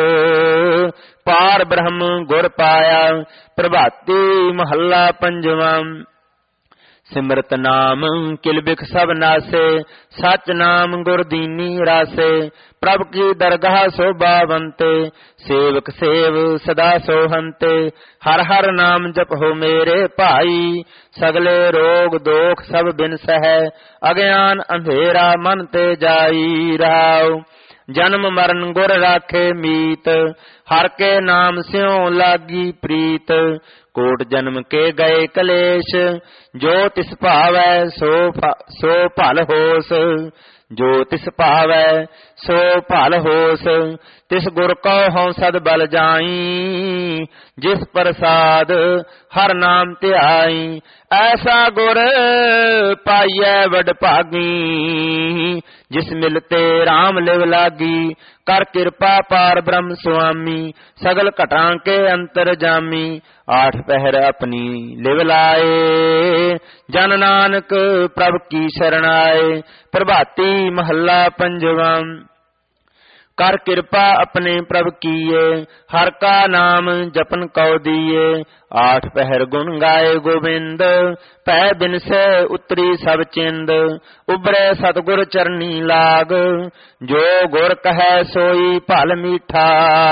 Speaker 1: ਪਾਰ ਬ੍ਰਹਮ ਗੁਰ ਪਾਇਆ। ਪ੍ਰਭਾਤੀ ਮਹੱਲਾ ਪੰਜਵਾਂ। ਸਿਮਰਤ ਨਾਮ ਕਿਲ ਬਿਖ ਸਭ ਨਾਸੇ, ਸਚ ਨਾਮ ਗੁਰ ਦੀਨੀ ਰਾਸੇ। ਪ੍ਰਭ ਕੀ ਦਰਗਾਹ ਸੋਭਾਵੰਤੇ, ਸੇਵਕ ਸੇਵ ਸਦਾ ਸੋਹੰਤੇ। ਹਰ ਹਰ ਨਾਮ ਜਪੋ ਮੇਰੇ ਭਾਈ, ਸਗਲੇ ਰੋਗ ਦੋਖ ਸਭ ਬਿਨ ਸਹਿ। ਅਗਿਆਨ ਅੰਧੇਰਾ ਮਨ ਤੇ ਜਾਈ ਰਹਾਉ। ਜਨਮ ਮਰਨ ਗੁਰ ਰਾਖੇ ਮੀਤ, ਹਰ ਕੇ ਨਾਮ ਸਿਉ ਲਾਗੀ ਪ੍ਰੀਤ। ਕੋਟ ਜਨਮ ਕੇ ਗਏ ਕਲੇਸ਼, ਜੋ ਤਿਸ ਭਾਵੈ ਸੋ ਸੋ ਭਲ ਹੋਸ। ਜੋ ਤਿਸ ਭਾਵੈ ਸੋ ਭਲ ਹੋਸ, ਤਿਸ ਗੁਰ ਕੋ ਹਉ ਸਦ ਬਲ ਜਾਈ। ਜਿਸ ਪ੍ਰਸਾਦ ਹਰ ਨਾਮ ਧਿਆਈ, ਐਸਾ ਗੁਰ ਪਾਈਐ ਵਡ ਭਾਗੀ। ਜਿਸ ਮਿਲਤੇ ਰਾਮ ਲਿਵ ਲਾਗੀ, ਕਰ ਕਿਰਪਾ ਪਾਰ ਬ੍ਰਹਮ ਸੁਆਮੀ। ਸਗਲ ਘਟਾਂ ਕੇ ਅੰਤਰ ਜਾਮੀ, ਆਠ ਪਹਿਰ ਆਪਣੀ ਲਿਵ ਲਾਏ। ਜਨ ਨਾਨਕ ਪ੍ਰਭ ਕੀ ਸ਼ਰਨ ਆਏ। ਪ੍ਰਭਾਤੀ ਮਹੱਲਾ ਪੰਜਵਾਂ। ਕਰ ਕਿਰਪਾ ਆਪਣੇ ਪ੍ਰਭ ਕੀਏ, ਹਰ ਕਾ ਨਾਮ ਜਪਨ ਕਉ ਦੀਏ। ਆਠ ਪਹਿਰ ਗੁਣ ਗਾਏ ਗੋਬਿੰਦ, ਪੈ ਬਿਨਸੈ ਉਤਰੀ ਸਭ ਚਿੰਦ। ਉਬਰੇ ਸਤਿਗੁਰ ਚਰਨੀ ਲਾਗ, ਜੋ ਗੁਰ ਕਹੈ ਸੋਈ ਭਲ ਮੀਠਾ।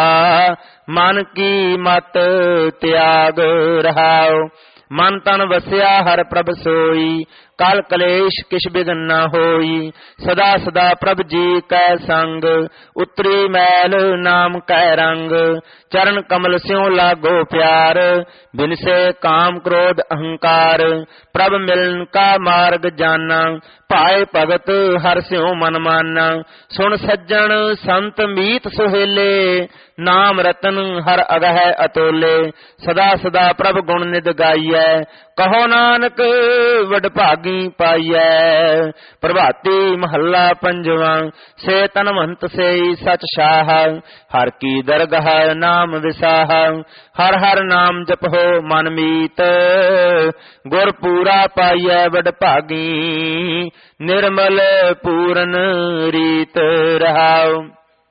Speaker 1: ਮਨ ਕੀ ਮਤ ਤਿਆਗ ਰਹਾਉ, ਮਨ ਤਨ ਵਸਿਆ ਹਰ ਪ੍ਰਭ ਸੋਈ। ਕਲ ਕਲੇਸ਼ ਕਿਛ ਬਿਗਨ ਨਾ ਹੋਈ, ਸਦਾ ਸਦਾ ਪ੍ਰਭ ਜੀ ਕੈ ਸੰਗ। ਉਤਰੀ ਮੈਲ ਨਾਮ ਕੈ ਰੰਗ, ਚਰਨ ਕਮਲ ਸਿਉ ਲਾਗੋ ਪਿਆਰ। ਬਿਨਸੇ ਕਾਮ ਕ੍ਰੋਧ ਅਹੰਕਾਰ, ਪ੍ਰਭ ਮਿਲਨ ਕਾ ਮਾਰਗ ਜਾਨਾ। ਭਾਏ ਭਗਤ ਹਰ ਸਿਉ ਮਨ ਮਾਨਾ, ਸੁਣ ਸੱਜਣ ਸੰਤ ਮੀਤ ਸੁਹੇਲੇ। ਨਾਮ ਰਤਨ ਹਰ ਅਗਹਿ ਅਤੋਲੇ, ਸਦਾ ਸਦਾ ਪ੍ਰਭ ਗੁਣ ਨਿਦ ਗਾਈਐ। ਕਹੋ ਨਾਨਕ ਵਡਭਾਗੀ ਪਾਈਐ। ਪ੍ਰਭਾਤੀ ਮਹੱਲਾ ਪੰਜਵਾਂ, ਸੇ ਤਨਵੰਤ ਸੇਈ ਸਚ ਸਾਹ। ਹਰ ਕੀ ਦਰਗਹ ਨਾਮ ਵਿਸਾਹ, ਹਰ ਹਰ ਨਾਮ ਜਪੋ ਮਨ ਮੀਤ। ਗੁਰ ਪੂਰਾ ਪਾਈਐ ਵਡਭਾਗੀ, ਨਿਰਮਲ ਪੂਰਨ ਰੀਤ ਰਹਾਉ।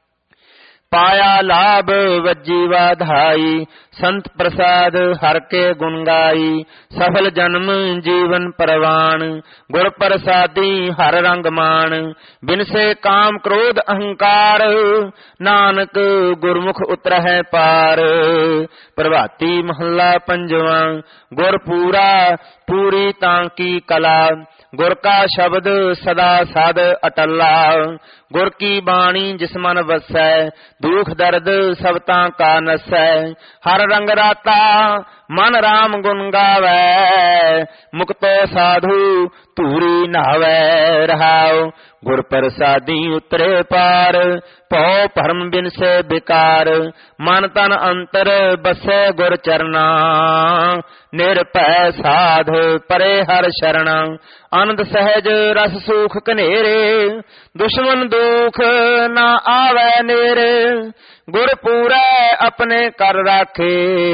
Speaker 1: ਪਾਇਆ ਲਾਭ ਵੱਜੀ ਵਾਧਾਈ, ਸੰਤ ਪ੍ਰਸਾਦ ਹਰ ਕੇ ਗੁਣ ਗਾਈ। ਸਫਲ ਜਨਮ ਜੀਵਨ ਪਰਵਾਨ, ਗੁਰ ਪ੍ਰਸਾਦੀ ਹਰ ਰੰਗ ਮਾਨ। ਬਿਨਸੇ ਕਾਮ ਕ੍ਰੋਧ ਅਹੰਕਾਰ, ਨਾਨਕ ਗੁਰਮੁਖ ਉਤਰਹਿ ਪਾਰ। ਪ੍ਰਭਾਤੀ ਮਹੱਲਾ ਪੰਜਵਾਂ, ਗੁਰ ਪੂਰਾ ਪੂਰੀ ਤਾਂ ਕੀ ਕਲਾ। ਗੁਰ ਕਾ ਸ਼ਬਦ ਸਦਾ ਸਦ ਅਟਲਾ, ਗੁਰ ਕੀ ਬਾਣੀ ਜਿਸ ਮਨ ਵਸੈ। ਦੁਖ ਦਰਦ ਸਭ ਤਾਂ ਕਾ ਨਸੈ, ਹਰ ਰੰਗ ਰਾਤਾ ਮਨ ਰਾਮ ਗੁਣ ਗਾਵੈ। ਮੁਕਤੋ ਸਾਧੂ ਧੂਰੀ ਨਹਾਵੈ ਰਹਾਉ, ਗੁਰ ਪ੍ਰਸਾਦੀ ਉਤਰੇ ਪਾਰ। ਭਉ ਭਰਮ ਬਿਨਸੇ ਬਿਕਾਰ, ਮਨ ਤਨ ਅੰਤਰ ਬਸੈ ਗੁਰ ਚਰਨਾ। ਨਿਰਭੈ ਸਾਧ ਪਰੇ ਹਰ ਸ਼ਰਣਾ, ਆਨੰਦ ਸਹਿਜ ਰਸ ਸੂਖ ਕਨੇਰੇ। ਦੁਸ਼ਮਨ ਦੁਖ ਨਾ ਆਵੈ ਨੇਰੇ, ਗੁਰ ਪੂਰੈ ਆਪਣੇ ਕਰ ਰਾਖੇ।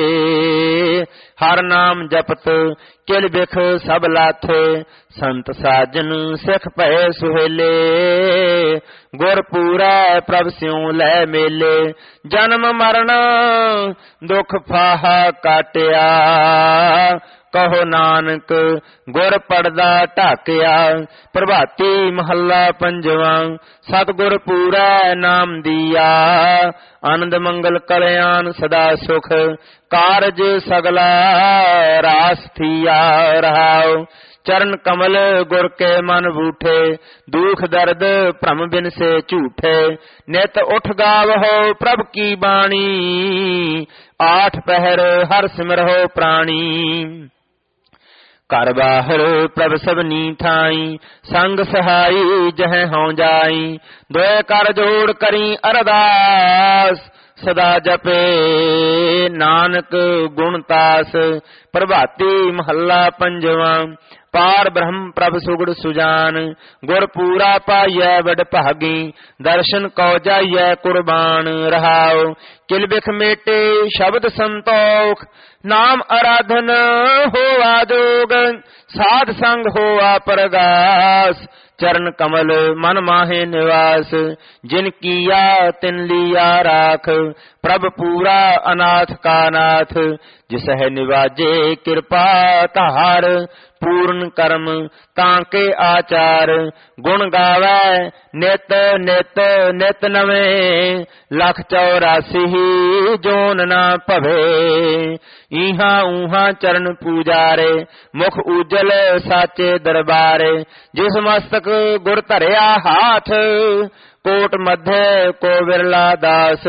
Speaker 1: ਹਰ ਨਾਮ ਜਪਤ ਕਿਲ ਬਿਖ ਸਭ ਲਾਥੇ, ਸੰਤ ਸਾਜਨ ਸਿੱਖ ਭਏ ਸੁਹੇਲੇ। ਗੁਰ ਪੂਰੈ ਪ੍ਰਭ ਸਿਉ ਲੈ ਮੇਲੇ, ਜਨਮ ਮਰਨ ਦੁਖ ਫਾਹਾ ਕਾਟਿਆ। ਕਹੋ ਨਾਨਕ ਗੁਰ ਪੜਦਾ ਢਾਕਿਆ। ਪ੍ਰਭਾਤੀ ਮਹੱਲਾ ਪੰਜਵਾਂ, ਸਤਿਗੁਰ ਪੂਰੈ ਨਾਮ ਦੀਆ। ਆਨੰਦ ਮੰਗਲ ਕਲਿਆਣ ਸਦਾ ਸੁਖ, ਕਾਰਜ ਸਗਲਾ ਰਾਸ ਥੀਆ ਰਹਾਉ। ਚਰਨ ਕਮਲ ਗੁਰ ਕੇ ਮਨ ਬੂਠੇ, ਦੁਖ ਦਰਦ ਭ੍ਰਮ ਬਿਨਸੇ ਝੂਠੇ। ਨਿਤ ਉਠ ਗਾਵਹੋ ਪ੍ਰਭ ਕੀ ਬਾਣੀ, ਆਠ ਪਹਿਰ ਹਰ ਸਿਮਰਹੁ ਪ੍ਰਾਣੀ। ਘਰ ਬਾਹਰ ਪ੍ਰਭ ਸਭਨੀ ਥਾਈ, ਸੰਗ ਸਹਾਈ ਜਹ ਹਉ ਜਾਈ। ਦੋਇ ਕਰ ਜੋੜ ਕਰੀ ਅਰਦਾਸ, ਸਦਾ ਜਪੇ ਨਾਨਕ ਗੁਣ ਤਾਸ। ਪ੍ਰਭਾਤੀ ਮਹੱਲਾ ਪੰਜਵਾਂ, ਪਾਰ ਬ੍ਰਹਮ ਪ੍ਰਭ ਸੁਗੜ ਸੁਜਾਨ। ਗੁਰ ਪੂਰਾ ਪਾਈਐ ਵਡ ਭਾਗੀ, ਦਰਸ਼ਨ ਕਉ ਜਾਈਐ ਕੁਰਬਾਨ ਰਹਾਉ। ਕਿਲ ਬਿਖ ਮੇਟੇ ਸ਼ਬਦ ਸੰਤੋਖ, ਨਾਮ ਅਰਾਧਨ ਹੋਆ ਜੋਗ। ਸਾਧ ਸੰਗ ਹੋਆ ਪਰਗਾਸ, ਚਰਨ ਕਮਲ ਮਨ ਮਾਹੇ ਨਿਵਾਸ। ਜਿਨ ਕੀਆ ਤਿਨ ਲੀਆ ਰਾਖ, ਪ੍ਰਭ ਪੂਰਾ ਅਨਾਥ ਕਾ ਨਾਥ। ਜਿਸਹਿ ਨਿਵਾਜੇ ਕਿਰਪਾ ਧਾਰ, ਪੂਰਨ ਕਰਮ ਤਾਂ ਕੇ ਆਚਾਰ। ਗੁਣ ਗਾਵੈ ਨਿਤ ਨਿਤ ਨਿਤ ਨਵੇਂ, ਲੱਖ ਚੌਰਾਸੀ ਜੋਨ ਨਾ ਭਵੇ। ਈਹਾਂ ਊਹਾਂ ਚਰਨ ਪੂਜਾਰੇ, ਮੁਖ ਉਜਲ ਸਾਚੇ ਦਰਬਾਰੇ। ਜਿਸ ਮਸਤਕ ਗੁਰ ਧਰਿਆ ਹਾਥ, ਕੋਟ ਮਧੇ ਕੋ ਵਿਰਲਾ ਦਾਸ।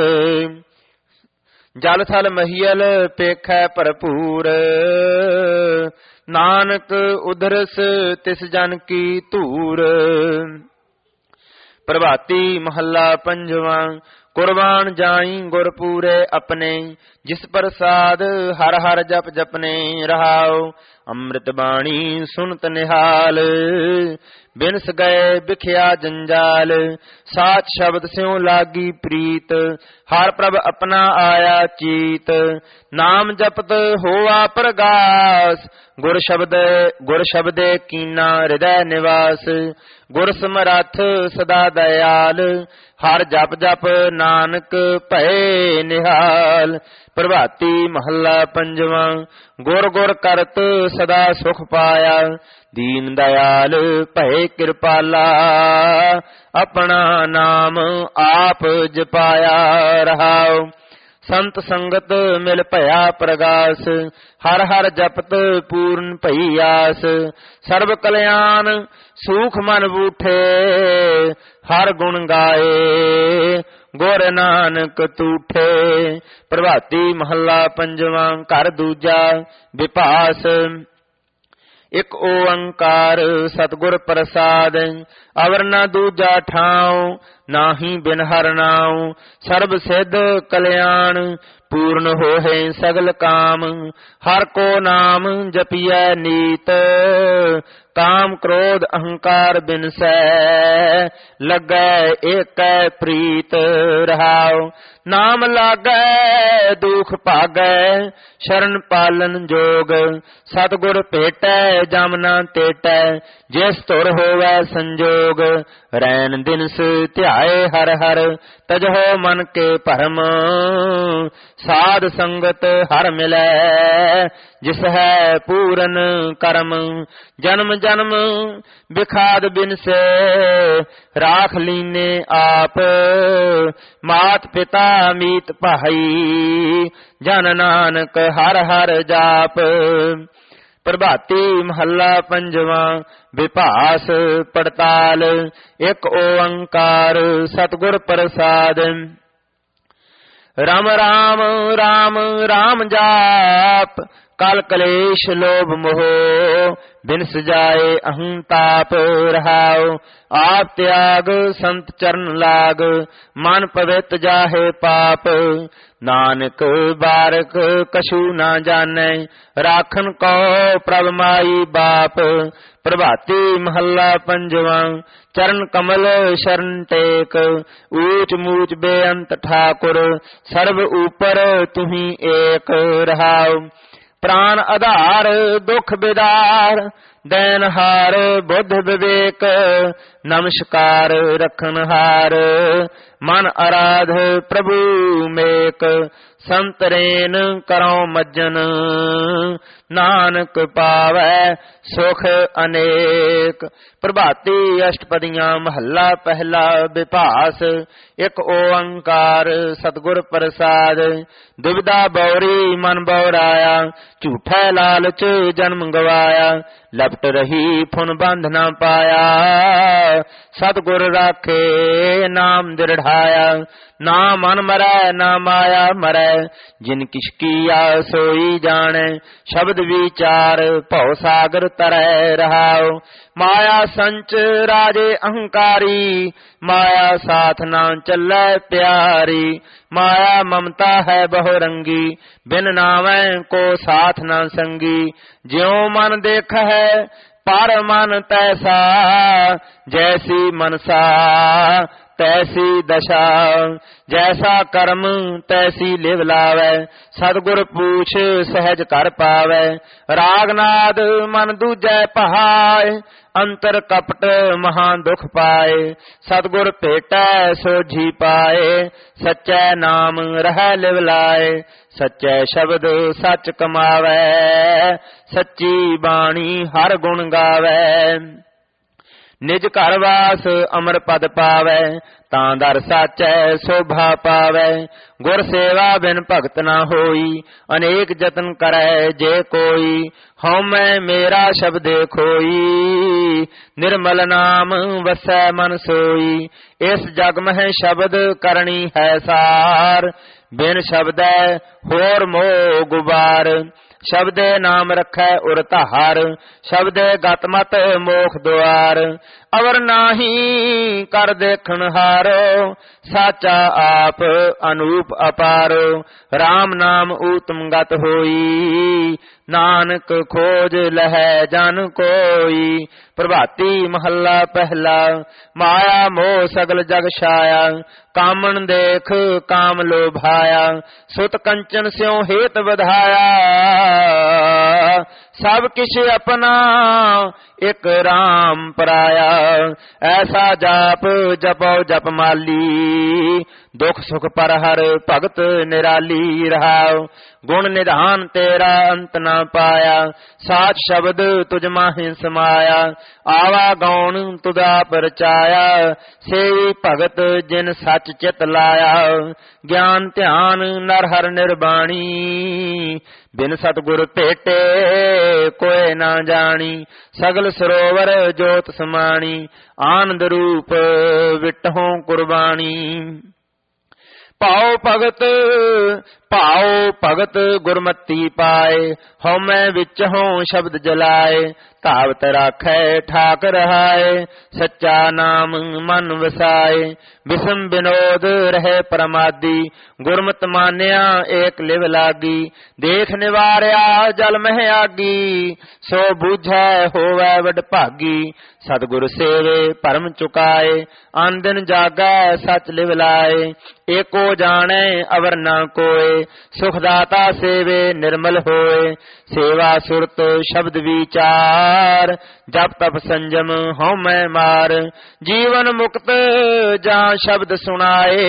Speaker 1: ਜਲ ਥਲ ਮਹੀਲ ਪੇਖੈ ਭਰਪੂਰ, ਨਾਨਕ ਉਧਰਸ ਤਿਸ ਜਨ ਕੀ ਧੂਰ। ਪ੍ਰਭਾਤੀ ਮਹੱਲਾ ਪੰਜਵਾਂ, ਕੁਰਬਾਨ ਜਾਈ ਗੁਰ ਪੂਰੇ ਆਪਣੇ। ਜਿਸ ਪ੍ਰਸਾਦ ਹਰ ਹਰ ਜਪ ਜਪਨੇ ਰਹਾਉ। ਅੰਮ੍ਰਿਤ ਬਾਣੀ ਸੁਨਤ ਨਿਹਾਲ ਬਿਨਸ ਗਏ ਬਿਖਿਆ ਜੰਜਾਲ। ਸਾਚ ਸ਼ਬਦ ਸਿਉ ਲਾਗੀ ਪ੍ਰੀਤ ਹਰ ਪ੍ਰਭ ਆਪਣਾ ਆਇਆ ਚੀਤ। ਨਾਮ ਜਪਤ ਹੋਆ ਪ੍ਰਗਾਸ ਗੁਰ ਸ਼ਬਦ ਗੁਰ ਸ਼ਬਦੇ ਕੀਨਾ ਹਿਰਦੈ ਨਿਵਾਸ। ਗੁਰ ਸਮਰੱਥ ਸਦਾ ਦਇਆਲ ਹਰ ਜਪ ਜਪ ਨਾਨਕ ਭਏ ਨਿਹਾਲ। ਪ੍ਰਭਾਤੀ ਮਹੱਲਾ ਪੰਜਵਾਂ। ਗੁਰ ਗੁਰ ਕਰਤ ਸਦਾ ਸੁਖ ਪਾਇਆ ਦੀਨ ਦਇਆਲ ਭਏ ਕਿਰਪਾਲਾ। ਆਪਣਾ ਨਾਮ ਆਪ ਜਪਾਇਆ ਰਹਾਉ। ਸੰਤ ਸੰਗਤ ਮਿਲ ਭਇਆ ਪ੍ਰਗਾਸ ਹਰ ਹਰ ਜਪਤ ਪੂਰਨ ਭਈ ਆਸ। ਸਰਬ ਕਲਿਆਣ ਸੂਖ ਮਨ ਬੂਠੇ ਹਰ ਗੁਣ ਗਾਏ ਗੁਰ ਨਾਨਕ ਤੂਠੇ। ਪ੍ਰਭਾਤੀ ਮਹੱਲਾ ਪੰਜਵਾਂ। ਘਰ ਦੂਜਾ ਵਿਭਾਸ। ਇਕ ਓੰਕਾਰ ਸਤਿਗੁਰ ਪ੍ਰਸਾਦ ਅਵਰ ਨਾ ਦੂਜਾ ਠਾਉ ਨਾਹੀ ਬਿਨ ਹਰਿ ਨਾਉ। ਸਰਬ ਸਿੱਧ ਕਲਿਆਣ ਪੂਰਨ ਹੋਏ ਸਗਲ ਕਾਮ ਹਰ ਕੋ ਨਾਮ ਜਪੀਐ ਨੀਤ। ਕਾਮ ਕ੍ਰੋਧ ਅਹੰਕਾਰ ਬਿਨਸੈ ਲੱਗੈ ਏਕੈ ਪ੍ਰੀਤ ਰਹਾਉ। ਨਾਮ ਲਾਗੈ ਦੁਖ ਭਾਗੈ ਸ਼ਰਨ ਪਾਲਨ ਜੋਗ। ਸਤਿਗੁਰ ਭੇਟੈ ਜਮ ਨਾ ਤੇਟੈ ਜਿਸ ਧੁਰ ਹੋਵੈ ਸੰਜੋਗ। ਰੈਨ ਦਿਨਸ ਧਿਆਏ ਹਰ ਹਰ ਤਜਹੋ ਮਨ ਕੇ ਭਰਮ। ਸਾਧ ਸੰਗਤ ਹਰ ਮਿਲੈ ਜਿਸ ਹੈ ਪੂਰਨ ਕਰਮ। ਜਨਮ ਜਨਮ ਬਿਖਾਦ ਬਿਨਸੇ ਰਾਖ ਲੀਨੇ ਆਪ। ਮਾਤ ਪਿਤਾ ਮੀਤ ਭਾਈ ਜਨ ਨਾਨਕ ਹਰ ਹਰ ਜਾਪ। ਪ੍ਰਭਾਤੀ ਮਹੱਲਾ ਪੰਜਵਾਂ। ਵਿਭਾਸ ਪੜਤਾਲ। ਇਕ ਓੰਕਾਰ ਸਤਿਗੁਰ ਪ੍ਰਸਾਦ ਰਾਮ ਰਾਮ ਰਾਮ ਰਾਮ ਜਾਪ। ਕਲ ਕਲੇਸ਼ ਲੋਭ ਮੋਹ ਬਿਨਸ ਜਾਏ ਅਹੰ ਤਾਪ ਰਹਾਉ। ਆਪ ਤਿਆਗ ਸੰਤ ਚਰਨ ਲਾਗ ਮਨ ਪਵਿੱਤ ਜਾਹੇ ਪਾਪ। ਨਾਨਕ ਬਾਰਕ ਕਛੂ ਨਾ ਜਾਣੈ ਰਾਖਨ ਕੋ ਪ੍ਰਭ ਮਾਈ ਬਾਪ। ਪ੍ਰਭਾਤੀ ਮਹੱਲਾ ਪੰਜਵਾਂ। ਚਰਨ ਕਮਲ ਸ਼ਰਨ ਟੇਕ ਊਚ ਮੂਚ ਬੇਅੰਤ ਠਾਕੁਰ। ਸਰਬ ਉਪਰ ਤੁਹੀ ਏਕ ਰਹਾਉ। ਪ੍ਰਾਨ ਆਧਾਰ ਦੁਖ ਬਿਦਾਰ ਦੈਨਹਾਰ ਬੁੱਧ ਵਿਵੇਕ। ਨਮਸਕਾਰ ਰਖਨਹਾਰ ਮਨ ਅਰਾਧ ਪ੍ਰਭੂ ਮੇਕ। ਸੰਤ ਰੇਨ ਕਰਉ ਮੱਜਨ ਨਾਨਕ ਪਾਵੈ ਸੁਖ ਅਨੇਕ। ਪ੍ਰਭਾਤੀ ਅਸ਼ਟਪਦੀਆਂ ਮਹੱਲਾ ਪਹਿਲਾ। ਵਿਭਾਸ। ਇਕ ਓੰਕਾਰ ਸਤਿਗੁਰ ਪ੍ਰਸਾਦ ਦੁਬਿਧਾ ਬੌਰੀ ਮਨ ਬੌਰਾਇਆ। ਝੂਠੈ ਲਾਲਚ ਜਨਮ ਗਵਾਇਆ ਲਪਟ ਰਹੀ ਫੁਨ ਬੰਧ ਨਾ ਪਾਇਆ। ਸਤਿਗੁਰ ਰਾਖੇ ਨਾਮ ਦਿਰੜਾਇਆ। ਨਾ ਮਨ ਮਰੈ ਨਾ ਮਾਇਆ ਮਰੈ ਜਿਨ ਕਿਛ ਕੀਆ ਸੋਈ ਜਾਣੈ। ਸ਼ਬਦ ਵਿਚਾਰ ਭਉ ਸਾਗਰ ਤਰੈ ਰਹਾਉ। ਮਾਇਆ ਸੰਚ ਰਾਜੇ ਅਹੰਕਾਰੀ ਮਾਇਆ ਸਾਥ ਨਾ ਚੱਲੈ ਪਿਆਰੀ। ਮਾਇਆ ਮਮਤਾ ਹੈ ਬਹੁ ਰੰਗੀ ਬਿਨ ਨਾਵੈ ਕੋ ਸਾਥ ਨਾ ਸੰਗੀ। ਜਿਉ ਮਨ ਦੇਖ ਹੈ ਪਰ ਮਨ ਤੈਸਾ ਜੈਸੀ ਮਨਸਾ ਤੈਸੀ ਦਸ਼ਾ। ਜੈਸਾ ਕਰਮ ਤੈਸੀ ਲਿਵ ਲਾਵੈ ਸਤਿਗੁਰ ਪੂਛ ਸਹਿਜ ਕਰ ਪਾਵੈ। ਰਾਗਨਾਦ ਮਨ ਦੂਜੈ ਪਹਾਏ ਅੰਤਰ ਕਪਟ ਮਹਾ ਦੁਖ ਪਾਏ। ਸਤਿਗੁਰ ਭੇਟੈ ਸੋਝੀ ਪਾਏ ਸਚੈ ਨਾਮ ਰਹਿ ਲਿਵ ਲਾਏ। ਸਚੈ ਸ਼ਬਦ ਸੱਚ ਕਮਾਵੈ ਸੱਚੀ ਬਾਣੀ ਹਰ ਗੁਣ ਗਾਵੈ। ਨਿਜ ਘਰ ਵਾਸ ਅਮਰ ਪਦ ਪਾਵੈ ਤਾਂ ਦਰ ਸਾਚੈ ਸੋਭਾ ਪਾਵੈ। ਗੁਰ ਸੇਵਾ ਬਿਨ ਭਗਤ ਨਾ ਹੋਈ ਅਨੇਕ ਜਤਨ ਕਰੈ ਜੇ ਕੋਈ। ਹਉਮੈ ਮੇਰਾ ਸ਼ਬਦੇ ਖੋਈ ਨਿਰਮਲ ਨਾਮ ਵਸੈ ਮਨ ਸੋਈ। ਇਸ ਜਗ ਮਹਿ ਸ਼ਬਦ ਕਰਨੀ ਹੈ ਸਾਰ ਬਿਨ ਸ਼ਬਦੈ ਹੋਰ ਮੋਹ ਗੁਬਾਰ। ਸ਼ਬਦੇ ਨਾਮ ਰੱਖੈ ਉਰ ਧਾਰ, ਸ਼ਬਦੇ ਗਤ ਮਤ ਮੋਖ ਦੁਆਰ। ਅਵਰ ਨਾਹੀ ਕਰ ਦੇਖਣ ਹਾਰੋ, ਸਾਚਾ ਆਪ ਅਨੂਪ ਅਪਾਰੋ। ਰਾਮ ਨਾਮ ਊਤਮ ਗਤ ਹੋਈ, ਨਾਨਕ ਖੋਜ ਲਹੈ ਜਨ ਕੋਈ। ਪ੍ਰਭਾਤੀ ਮਹੱਲਾ ਪਹਿਲਾ। ਮਾਇਆ ਮੋਹ ਸਗਲ ਜਗ ਛਾਇਆ, ਕਾਮਣ ਦੇਖ ਕਾਮ ਲੋਭਾਇਆ। ਸੁਤ ਕੰਚਨ ਸਿਉ ਹੇਤ ਵਧਾਇਆ, ਸਭ ਕਿਛ ਆਪਣਾ ਇਕ ਰਾਮ ਪਰਾਇਆ। ਐਸਾ ਜਾਪ ਜਪੋ ਜਪ ਮਾਲੀ, ਦੁਖ ਸੁਖ ਪਰ ਹਰ ਭਗਤ ਨਿਰਾਲੀ ਰਹਾਉ। ਗੁਣ ਨਿਧਾਨ ਤੇਰਾ ਅੰਤ ਨਾ ਪਾਇਆ, ਸਾਚ ਸ਼ਬਦ ਤੁਝ ਮਾਹਿ ਸਮਾਇਆ। ਆਵਾ ਗੌਣ ਤੁਧਾ ਪਰਚਾਇਆ, ਸੇਈ ਭਗਤ ਜਿਨ ਸੱਚ ਚਿਤ ਲਾਇਆ। ਗਿਆਨ ਧਿਆਨ ਨਰ ਹਰ ਨਿਰਬਾਣੀ, ਬਿਨ ਸਤਿਗੁਰ ਭੇਟੇ ਕੋਇ ਨਾ ਜਾਣੀ। ਸਗਲ ਸਰੋਵਰ ਜੋਤ ਸਮਾਣੀ, ਆਨੰਦ ਰੂਪ ਵਿਟਹੁ ਕੁਰਬਾਨੀ। ਭਾਉ ਭਗਤ ਭਾਉ ਭਗਤ ਗੁਰਮਤੀ ਪਾਏ, ਹਉਮੈ ਵਿੱਚ ਹੋਂ ਸ਼ਬਦ ਜਲਾਏ। ਧਾਵਤ ਰਾਖੈ ਠਾਕ ਰਹਾਏ, ਸੱਚਾ ਨਾਮ ਮਨ ਵਸਾਏ। ਬਿਸਮ ਬਿਨੋਦ ਰਹੇ ਪਰਮਾਦੀ, ਗੁਰਮਤਿ ਮਾਨਿਆ ਏਕ ਲਿਵ ਲਾਗੀ। ਦੇਖ ਨਿਵਾਰਿਆ ਜਲ ਮਹਿ ਆਗੀ, ਸੋ ਬੂਝੈ ਹੋਵੈ ਵਡ ਭਾਗੀ। ਸਤਿਗੁਰ ਸੇਵੇ ਭਰਮ ਚੁਕਾਏ, ਅਨ ਦਿਨ ਜਾਗੈ ਸਚ ਲਿਵ ਲਾਏ। ਏਕੋ ਜਾਣੈ ਅਵਰ ਨਾ ਕੋਏ, ਸੁਖ ਦਾਤਾ ਸੇਵੇ ਨਿਰਮਲ ਹੋਏ। ਸੇਵਾ ਸੁਰਤ ਸ਼ਬਦ ਵਿਚਾਰ, ਜਪ ਤਪ ਸੰਜਮ ਹਉਮੈ ਮਾਰ। ਜੀਵਨ ਮੁਕਤ ਜਾਂ ਸ਼ਬਦ ਸੁਣਾਏ,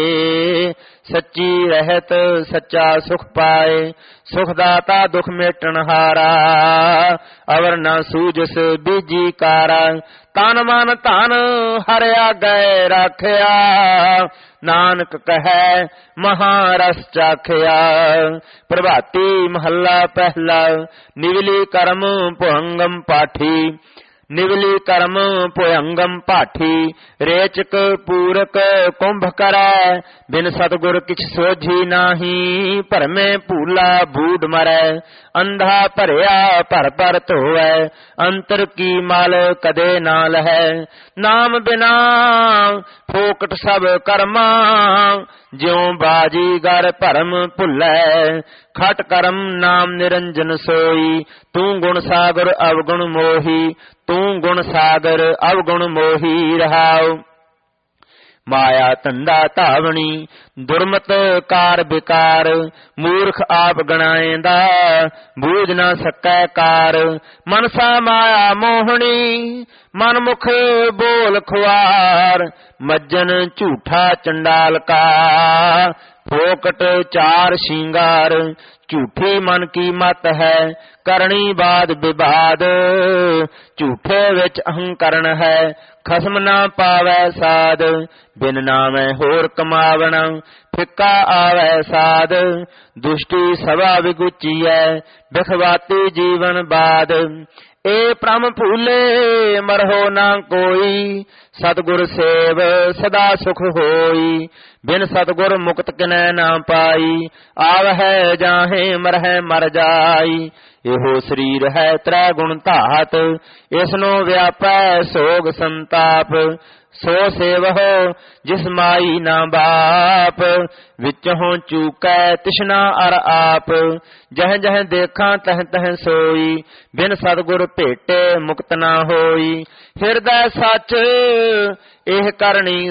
Speaker 1: ਸੱਚੀ ਰਹਿਤ ਸੱਚਾ ਸੁਖ ਪਾਏ। ਸੁਖ ਦਾਤਾ ਦੁਖ ਮੇਟਣ ਹਾਰਾ, ਅਵਰ ਨਾ ਸੂਜਸ ਬੀਜੀ ਕਾਰਾ। ਤਨ ਮਨ ਧਨ ਹਰ ਆਗੈ ਰਾਖਿਆ, ਨਾਨਕ ਕਹੈ ਮਹਾਰਸ ਚਾਖਿਆ। ਪ੍ਰਭਾਤੀ ਮਹੱਲਾ ਪਹਿਲਾ। ਨਿਵਲੀ ਕਰਮ ਭੁਅੰਗਮ ਪਾਠੀ, ਨਿਵਲੀ ਕਰਮ ਭੁਅੰਗਮ ਪਾਠੀ। ਰੇਚਕ ਪੂਰਕ ਕੁੰਭ ਕਰੈ, ਬਿਨ ਸਤਿਗੁਰ ਕਿਛ ਸੋਝੀ ਨਾਹੀ। ਭਰਮੇ ਭੂਲਾ ਬੂਡ ਮਰੈ, ਅੰਧਾ ਭਰਿਆ ਭਰ ਭਰ ਧੋਵੈ। ਅੰਤਰ ਕੀ ਮਲ ਕਦੇ ਨਾ ਲਹੈ, ਨਾਮ ਬਿਨਾ ਫੋਕਟ ਸਭ ਕਰਮਾ। ਜਿਉ ਬਾਜੀਗਰ ਭਰਮ ਭੁੱਲੈ, ਖਟ ਕਰਮ ਨਾਮ ਨਿਰੰਜਨ ਸੋਈ। ਤੂੰ ਗੁਣ ਸਾਗਰ ਅਵਗੁਣ ਮੋਹੀ, ਤੂੰ ਗੁਣ ਸਾਗਰ ਅਵਗੁਣ ਮੋਹੀ ਰਹਾਉ। ਮਾਇਆ ਧੰਦਾ ਧਾਵਣੀ, ਦੁਰਮਤ ਕਾਰ ਬਿਕਾਰ। ਮੂਰਖ ਆਪ ਗਣਾਏਂਦਾ, ਬੂਝ ਨਾ ਸਕੈ ਕਾਰ। ਮਨਸਾ ਮਾਇਆ ਮੋਹਣੀ, ਮਨ ਮੁਖ ਬੋਲ ਖੁਆਰ। ਮੱਜਨ ਝੂਠਾ ਚੰਡਾਲ ਕਾ, ਫੋਕਟ ਚਾਰ ਸ਼ਿੰਗਾਰ। ਝੂਠੀ ਮਨ ਕੀ ਮਤ ਹੈ, ਕਰਨੀ ਬਾਦ ਵਿਵਾਦ। ਝੂਠੇ ਵਿੱਚ ਅਹੰਕਰਨ ਹੈ, ਖਸਮ ਨਾ ਪਾਵੈ ਸਾਧ। ਬਿਨ ਨਾਮੈ ਹੋਰ ਕਮਾਵਣਾ, ਫਿੱਕਾ ਆਵੈ ਸਾਧ। ਦੁਸ਼ਟੀ ਸਭਾ ਵਿਗੁਚੀਐ, ਬਿਖਵਾਤੀ ਜੀਵਨ ਬਾਦ। ਏ ਪ੍ਰਮ ਭੂਲੇ ਮਰਹੁ ਨਾ ਕੋਈ, ਸਤਿਗੁਰ ਸੇਵ ਸਦਾ ਸੁਖ ਹੋਈ। ਬਿਨ ਸਤਿਗੁਰ ਮੁਕਤ ਕਿਨੈ ਨਾ ਪਾਈ, ਆਵਹਿ ਜਾਹੇ ਮਰਹਿ ਮਰ ਜਾਈ। ਇਹੋ ਸਰੀਰ ਹੈ ਤ੍ਰੈ ਗੁਣ ਧਾਤ, ਇਸਨੋ ਵਿਆਪੈ ਸੋਗ ਸੰਤਾਪ। ਸੋ ਸੇਵਹੁ ਜਿਸ ਮਾਈ ਨਾ ਬਾਪ, ਵਿੱਚੋਂ ਚੂਕੈ ਤਿਸ਼ਨਾ ਅਰ ਆਪ। ਜਹ ਜਹ ਦੇਖਾਂ ਤਹ ਤਹ ਸੋਈ, ਬਿਨ ਸਤਿਗੁਰ ਭੇਟੇ ਮੁਕਤ ਨਾ ਹੋਈ। ਹਿਰਦੈ ਸੱਚ ਇਹ ਕਰਨੀ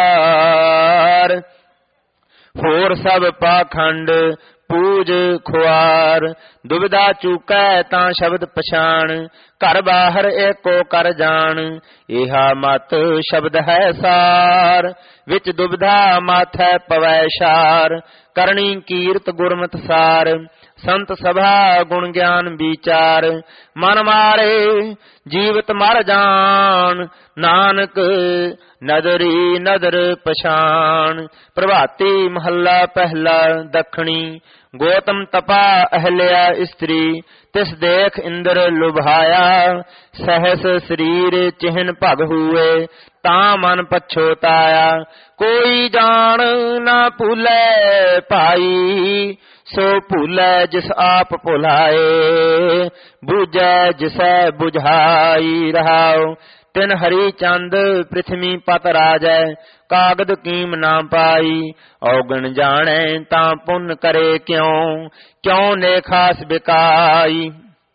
Speaker 1: ਸਾਰ, ਹੋਰ ਸਭ ਪਾਖੰਡ ਪੂਜ ਖੁਆਰ। ਦੁਬਿਧਾ ਚੂਕੈ ਤਾਂ ਸ਼ਬਦ ਪਛਾਣ, ਘਰ ਬਾਹਰ ਏਕੋ ਕਰ ਜਾਣ। ਇਹਾ ਮਤ ਸ਼ਬਦ ਹੈ ਸਾਰ, ਵਿੱਚ ਦੁਬਿਧਾ ਮਾਥੈ ਪਵੈ ਸ਼ਾਰ। ਕਰਨੀ ਕੀਰਤ ਗੁਰਮਤਿ ਸਾਰ, ਸੰਤ ਸਭਾ ਗੁਣ ਗਿਆਨ ਵਿਚਾਰ। ਮਨ ਮਾਰੇ ਜੀਵਤ ਮਰ ਜਾਣ, ਨਾਨਕ ਨਦਰੀ ਨਦਰ ਪਛਾਣ। ਪ੍ਰਭਾਤੀ ਮਹੱਲਾ ਪਹਿਲਾ। ਦੱਖਣੀ ਗੋਤਮ ਤਪਾ ਅਹਲਿਆ ਇਸਤਰੀ, ਤਿਸ ਦੇਖ ਇੰਦਰ ਲੁਭਾਇਆ। ਸਹਸ ਸਰੀਰ ਚਿਹਨ ਭਗ ਹੂਏ, ਤਾਂ ਮਨ ਪਛੋਤਾਇਆ। ਕੋਈ ਜਾਣ ਨਾ ਭੂਲੇ ਭਾਈ, ਸੋ ਭੂਲੈ ਜਿਸ ਆਪ ਭੁਲਾਏ, ਬੂਝੈ ਜਿਸੈ ਬੁਝਾਈ। ਰਹਾਉ ਤਿਨ ਹਰੀ ਚੰਦ ਪ੍ਰਿਥਵੀ ਪਤ ਰਾਜੈ, ਕਾਗਦ ਕੀਮ ਨਾ ਪਾਈ। ਔਗਣ ਜਾਣੈ ਤਾਂ ਪੁੰਨ ਕਰੇ ਕਿਉ, ਕਿਉ ਨੇ ਖਾਸ ਬਿਕਾਈ।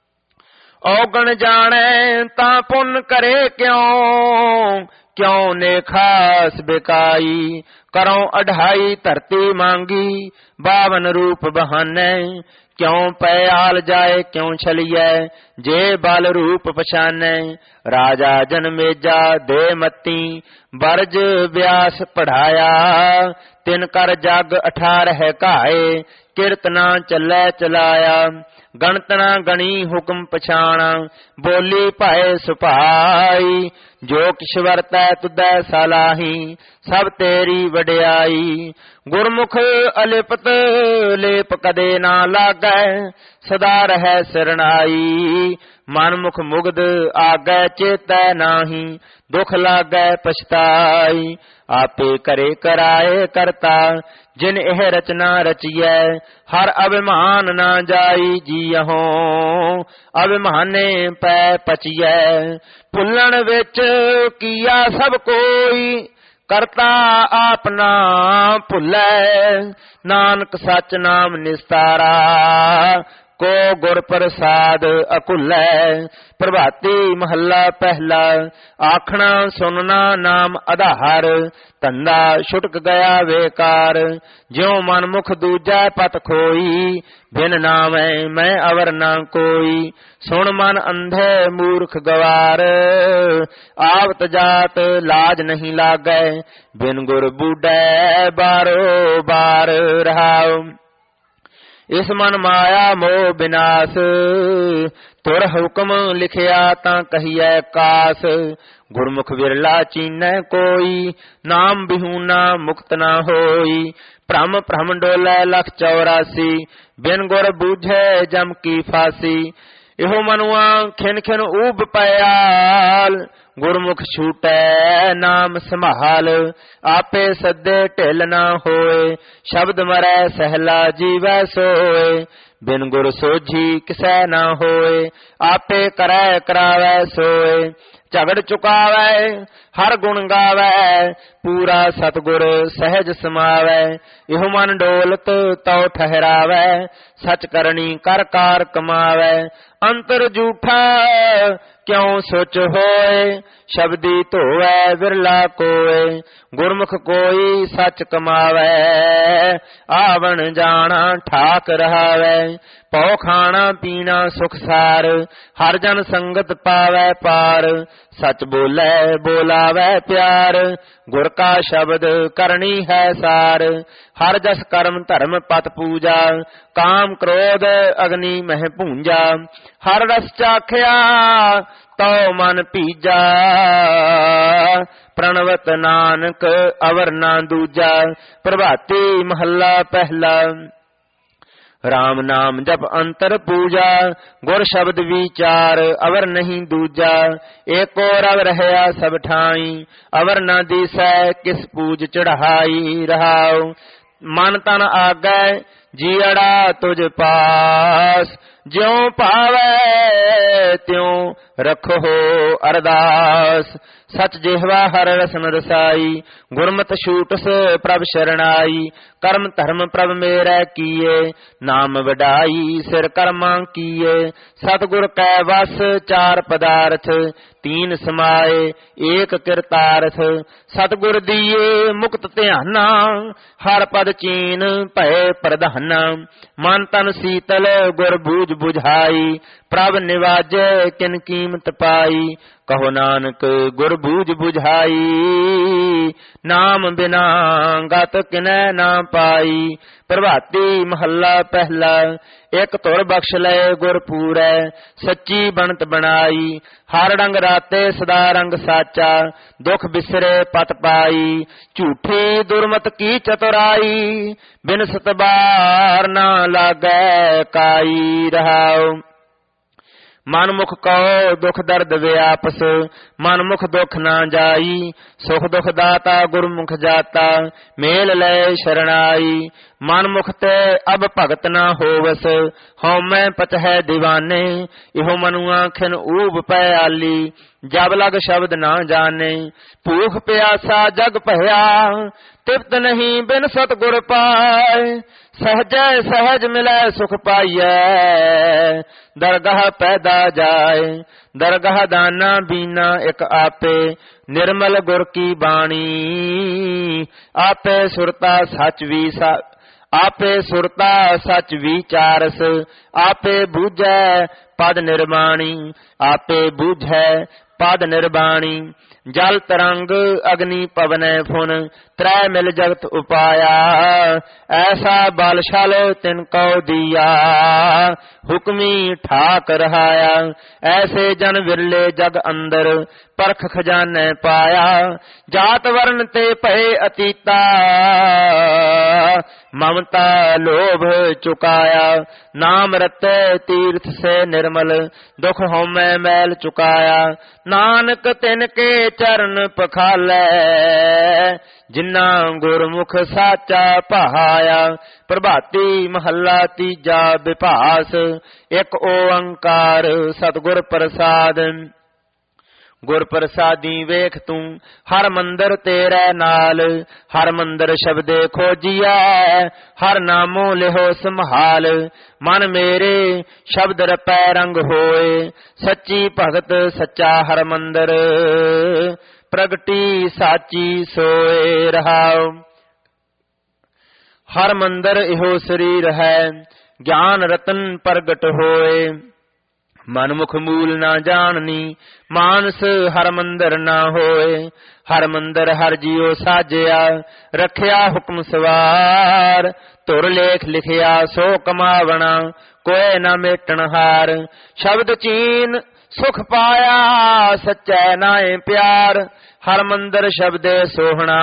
Speaker 1: ਔਗਣ ਜਾਣੈ ਤਾਂ ਪੁੰਨ ਕਰੇ ਕਿਉ, ਕਿਉ ਨੇ ਖਾਸ ਬਿਕਾਈ। ਕਰਉ ਅਢਾਈ ਧਰਤੀ ਮੰਗੀ, ਬਾਵਨ ਰੂਪ ਬਹਾਨੈ। ਕਿਉ ਪੈ ਆਲ ਜਾਏ ਕਿਉ ਛਲੀਐ, ਜੇ ਬਲ ਰੂਪ ਪਛਾਨੈ। ਰਾਜਾ ਜਨਮੇਜਾ ਦੇ ਮਤੀ, ਬਰਜ ਵਿਆਸ ਪੜਾਇਆ। ਤਿਨ ਕਰ ਜਗ ਅਠਾਰਹਿ ਘਾਏ, ਕਿਰਤ ਨਾ ਚੱਲੈ ਚਲਾਇਆ। ਗਣਤ ਨਾ ਗਣੀ ਹੁਕਮ ਪਛਾਣਾ, ਬੋਲੀ ਭਾਏ ਸੁਭਾਈ। ਜੋ ਕਿਛ ਵਰਤੈ ਤੁਧੈ ਸਲਾਹੀ, ਸਭ ਤੇਰੀ ਵਡਿਆਈ। ਗੁਰਮੁਖ ਅਲਿਪਤ ਲੇਪ ਕਦੇ ਨਾ ਲਾਗੈ, ਸਦਾ ਰਹੈ ਸਰਣਾਈ। ਮਨਮੁਖ ਮੁਗਧ ਆਗੈ ਚੇਤੈ ਨਾਹੀ, ਦੁਖ ਲਾਗੈ ਪਛਤਾਈ। ਆਪੇ ਕਰੇ ਕਰਾਏ ਕਰਤਾ, ਜਿਨ ਇਹ ਰਚਨਾ ਰਚੀਐ। ਹਰ ਅਭਿਮਾਨ ਨਾ ਜਾਈ ਜੀਅਹੋ, ਅਭਿਮਾਨੇ ਪੈ ਪਚੀਐ। ਭੁੱਲਣ ਵਿੱਚ ਕੀਆ ਸਭ ਕੋਈ, ਕਰਤਾ ਆਪ ਨਾ ਭੁੱਲੈ। ਨਾਨਕ ਸਚ ਨਾਮ ਨਿਸਤਾਰਾ, ਕੋ ਗੁਰ ਪ੍ਰਸਾਦ ਅਕੁਲੈ। ਪ੍ਰਭਾਤੀ ਮਹੱਲਾ ਪਹਿਲਾ। ਆਖਣਾ ਸੁਨਣਾ ਨਾਮ ਆਧਾਰ, ਧੰਦਾ ਛੁਟਕ ਗਿਆ ਵੇਕਾਰ। ਜਿਉ ਮਨਮੁਖ ਦੂਜੈ ਪਤ ਖੋਈ, ਬਿਨ ਨਾਮੈ ਮੈਂ ਅਵਰ ਨਾ ਕੋਈ। ਸੁਣ ਮਨ ਅੰਧੇ ਮੂਰਖ ਗਵਾਰ, ਆਵਤ ਜਾਤ ਲਾਜ ਨਹੀਂ ਲਾਗੈ। ਬਿਨ ਗੁਰ ਬੂਢੈ ਬਾਰੋ ਬਾਰ। ਰਹਾਉ ਇਸ ਮਨ ਮਾਇਆ ਮੋਹ ਬਿਨਾਸ਼, ਤੁਰ ਹੁਕਮ ਲਿਖਿਆ ਤਾਂ ਕਹੀਐ ਕਾਸ। ਗੁਰਮੁਖ ਵਿਰਲਾ ਚੀਨੈ ਕੋਈ, ਨਾਮ ਬਿਹੂਨਾ ਮੁਕਤ ਨਾ ਹੋਈ। ਭ੍ਰਮ ਭ੍ਰਮ ਡੋਲੈ ਲਖ ਚੌਰਾਸੀ, ਬਿਨ ਗੁਰ ਬੂਝੈ ਜਮ ਕੀ ਫਾਸੀ। ਇਹੋ ਮਨੁਆ ਖਿਨ ਖਿਨ ਊਬ ਪਿਆਲ, ਗੁਰਮੁਖ ਛੂਟੈ ਨਾਮ ਸੰਭਾਲ। ਆਪੇ ਸੱਦੇ ਢਿੱਲ ਨਾ ਹੋਏ, ਸ਼ਬਦ ਮਰੈ ਸਹਿਲਾ ਜੀਵੈ ਸੋਏ। ਬਿਨ ਗੁਰ ਸੋਝੀ ਕਿਸੈ ਨਾ ਹੋਏ, ਆਪੇ ਕਰੈ ਕਰਾਵੈ ਸੋਏ। ਝਗੜ ਚੁਕਾਵੈ ਹਰ ਗੁਣ ਗਾਵੈ, ਪੂਰਾ ਸਤਿਗੁਰ ਸਹਿਜ ਸਮਾਵੈ। ਇਹੋ ਮਨ ਡੋਲਤ ਤਉ ਠਹਿਰਾਵੈ, ਸਚ ਕਰਨੀ ਕਰ ਕਾਰ ਕਮਾਵੈ। ਅੰਤਰ ਜੂਠਾ ਕਿਉ ਸੋਚ ਹੋਏ, ਸ਼ਬਦੀ ਧੋਵੈ ਵਿਰਲਾ ਕੋਏ। ਗੁਰਮੁਖ ਕੋਈ ਸਚ ਕਮਾਵੈ, ਆਵਣ ਜਾਣਾ ਠਾਕ ਰਹਾਵੈ। ਪਉ ਖਾਣਾ ਪੀਣਾ ਸੁਖ ਸਾਰ, ਹਰ ਜਨ ਸੰਗਤ ਪਾਵੈ ਪਾਰ। ਸਚ ਬੋਲੇ ਬੋਲਾਵੈ ਪਿਆਰ, ਗੁਰ ਕਾ ਸ਼ਬਦ ਕਰਨੀ ਹੈ ਸਾਰ। ਹਰ ਜਸ ਕਰਮ ਧਰਮ ਪਤ ਪੂਜਾ, ਕਾਮ ਕ੍ਰੋਧ ਅਗਨੀ ਮਹਿ ਭੂੰਜਾ। ਹਰ ਰਸ ਚਾਖਿਆ ਤਉ ਮਨ ਭੀਜਾ, ਪ੍ਰਣਵਤ ਨਾਨਕ ਅਵਰ ਨਾ ਦੂਜਾ। ਪ੍ਰਭਾਤੀ ਮਹੱਲਾ ਪਹਿਲਾ। ਰਾਮ ਨਾਮ ਜਪ ਅੰਤਰ ਪੂਜਾ, ਗੁਰ ਸ਼ਬਦ ਵਿਚਾਰ ਅਵਰ ਨਹੀਂ ਦੂਜਾ। ਏਕੋ ਰਵ ਰਹਿਆ ਸਭ ਠਾਈ, ਅਵਰ ਨਾ ਦੀਸੈ ਕਿਸ ਪੂਜ ਚੜਾਈ। ਰਹਾਉ ਮਨ ਤਨ ਆਗੈ ਜੀਅੜਾ ਤੁਝ ਪਾਸ, ਜਿਉ ਭਾਵੈ ਤਿਉ ਰਖੋ ਅਰਦਾਸ। ਸਚ ਜਿਹਵਾ ਹਰ ਰਸਨ ਰਸਾਈ, ਗੁਰਮਤਿ ਛੂਟਸ ਪ੍ਰਭ ਸ਼ਰਣਾਈ। ਕਰਮ ਧਰਮ ਪ੍ਰਭ ਮੇਰੈ ਕੀਏ, ਨਾਮ ਵਡਾਈ ਸਿਰ ਕਰਮਾਂ ਕੀਏ। ਸਤਿਗੁਰ ਕੈ ਵਸ ਚਾਰ ਪਦਾਰਥ, ਤੀਨ ਸਮਾਏ ਏਕ ਕਿਰਤਾਰਥ। ਸਤਿਗੁਰ ਦੀਏ ਮੁਕਤ ਧਿਆਨਾ, ਹਰ ਪਦ ਚੀਨ ਭਏ ਪ੍ਰਧਾਨਾ। ਮਨ ਤਨ ਸੀਤਲ ਗੁਰ ਬੂਝ ਬੁਝਾਈ, ਪ੍ਰਭ ਨਿਵਾਜੈ ਕਿਨ ਕੀਮਤ ਪਾਈ। ਕਹੋ ਨਾਨਕ ਗੁਰ ਬੂਝ ਬੁਝਾਈ, ਨਾਮ ਬਿਨਾ ਗਤ ਕਿਨੈ ਨਾ ਪਾਈ। ਪ੍ਰਭਾਤੀ ਮਹੱਲਾ ਪਹਿਲਾ। ਇਕ ਧੁਰ ਬਖਸ਼ ਲਏ ਗੁਰ ਪੂਰੈ, ਸੱਚੀ ਬਣਤ ਬਣਾਈ। ਹਰ ਰੰਗ ਰਾਤੇ ਸਦਾ ਰੰਗ ਸਾਚਾ, ਦੁਖ ਬਿਸਰੇ ਪਤ ਪਾਈ। ਝੂਠੀ ਦੁਰਮਤ ਕੀ ਚਤੁਰਾਈ, ਬਿਨ ਸਤਬਾਰ ਨਾ ਲਾਗੈ ਕਾਈ। ਰਹਾਉ ਮਨ ਮੁਖ ਕਉ ਦੁਖ ਦਰਦ ਵਿਆਪਸ, ਮਨ ਮੁਖ ਦੁਖ ਨਾ ਜਾਈ, ਸੁਖ ਦੁਖ ਦਾਤਾ ਗੁਰਮੁਖ ਜਾਤਾ, ਮੇਲ ਲੈ ਸ਼ਰਣਾਈ। ਮਨ ਮੁਖ ਤੇ ਅਬ ਭਗਤ ਨਾ ਹੋਵਸ, ਹਉਮੈ ਪਚਹਿ ਦੀਵਾਨੇ, ਇਹੋ ਮਨੁ ਆਖਿਨ ਊਬ ਪੈ ਆਲੀ, ਜਬ ਲਗ ਸ਼ਬਦ ਨਾ ਜਾਣੇ। ਭੂਖ ਪਿਆਸਾ ਜਗ ਭਇਆ, ਤਿਪਤ ਨਹੀਂ ਬਿਨ ਸਤਿਗੁਰ ਪਾਏ, ਸਹਜੈ ਸਹਜ ਮਿਲੈ ਸੁਖ ਪਾਈਐ, ਦਰਗਾਹ ਪੈਦਾ ਜਾਏ। ਦਰਗਾਹ ਦਾਨਾ ਬੀਨਾ ਇਕ ਆਪੇ, ਨਿਰਮਲ ਗੁਰ ਕੀ ਬਾਣੀ, ਆਪੇ ਸੁਰਤਾ ਸਚ ਵੀ ਸਾ ਆਪੇ ਸੁਰਤਾ ਸਚ ਵਿਚਾਰਸ, ਆਪੇ ਬੂਝੈ ਪਦ ਨਿਰਮਾਣੀ, ਆਪੇ ਬੂਝੈ ਪਦ ਨਿਰਬਾਣੀ। ਜਲ ਤਰੰਗ ਅਗਨੀ ਪਵਨੈ ਫੁਨ, ਤ੍ਰੈ ਮਿਲ ਜਗਤ ਉਪਾਇਆ, ਐਸਾ ਬਲ ਛਲ ਤਿਨ ਕਉ ਦੀਆ, ਹੁਕਮੀ ਠਾਕ ਰਹਾਇਆ। ਐਸੇ ਜਨ ਵਿਰਲੇ ਜਗ ਅੰਦਰ, ਪਰਖ ਖਜ਼ਾਨੇ ਪਾਇਆ, ਜਾਤ ਵਰਨ ਤੇ ਭਏ ਅਤੀਤਾ, ਮਮਤਾ ਲੋਭ ਚੁਕਾਇਆ। ਨਾਮ ਰਤੇ ਤੀਰਥ ਸੇ ਨਿਰਮਲ, ਦੁਖ ਹਉਮੈ ਮੈਲ ਚੁਕਾਇਆ। ਨਾਨਕ ਤਿਨ ਕੇ ਚਰਨ ਪਖਾਲੈ, ਜਿਨਾ ਗੁਰਮੁਖ ਸਾਚਾ ਭਾਇਆ। ਪ੍ਰਭਾਤੀ ਮਹੱਲਾ ਤੀਜਾ ਵਿਭਾਸ, ਇੱਕ ਓੰਕਾਰ ਸਤਿਗੁਰ ਪ੍ਰਸਾਦ। ਗੁਰ ਪ੍ਰਸਾਦੀ ਵੇਖ ਤੂੰ ਹਰ ਮੰਦਰ ਤੇਰੇ ਨਾਲ, ਹਰ ਮੰਦਰ ਸ਼ਬਦੇ ਖੋਜੀਐ, ਹਰ ਨਾਮੋ ਲਿਹੋ ਸੰਭਾਲ। ਮਨ ਮੇਰੇ ਸ਼ਬਦ ਰਪੈ ਰੰਗ ਹੋਏ, ਸੱਚੀ ਭਗਤ ਸੱਚਾ ਹਰ ਮੰਦਰ, ਪ੍ਰਗਟੀ ਸਾਚੀ ਸੋਏ ਰਹਾਉ। ਹਰ ਮੰਦਰ ਇਹੋ ਸਰੀਰ ਹੈ, ਗਿਆਨ ਰਤਨ ਪ੍ਰਗਟ ਹੋਏ। ਮਨ ਮੁਖ ਮੂਲ ਨਾ ਜਾਣਨੀ, ਮਾਨਸ ਹਰ ਮੰਦਰ ਨਾ ਹੋਏ। ਹਰ ਮੰਦਰ ਹਰ ਜੀਉ ਸਾਜਿਆ, ਰੱਖਿਆ ਹੁਕਮ ਸਵਾਰ। ਧੁਰ ਲੇਖ ਲਿਖਿਆ ਸੋ ਕਮਾਵਣਾ, ਕੋਇ ਨਾ ਮੇਟਣ ਹਾਰ। ਸ਼ਬਦ ਚੀਨ ਸੁਖ ਪਾਇਆ, ਸੱਚੈ ਨਾਏ ਪਿਆਰ। ਹਰ ਮੰਦਰ ਸ਼ਬਦੇ ਸੋਹਣਾ,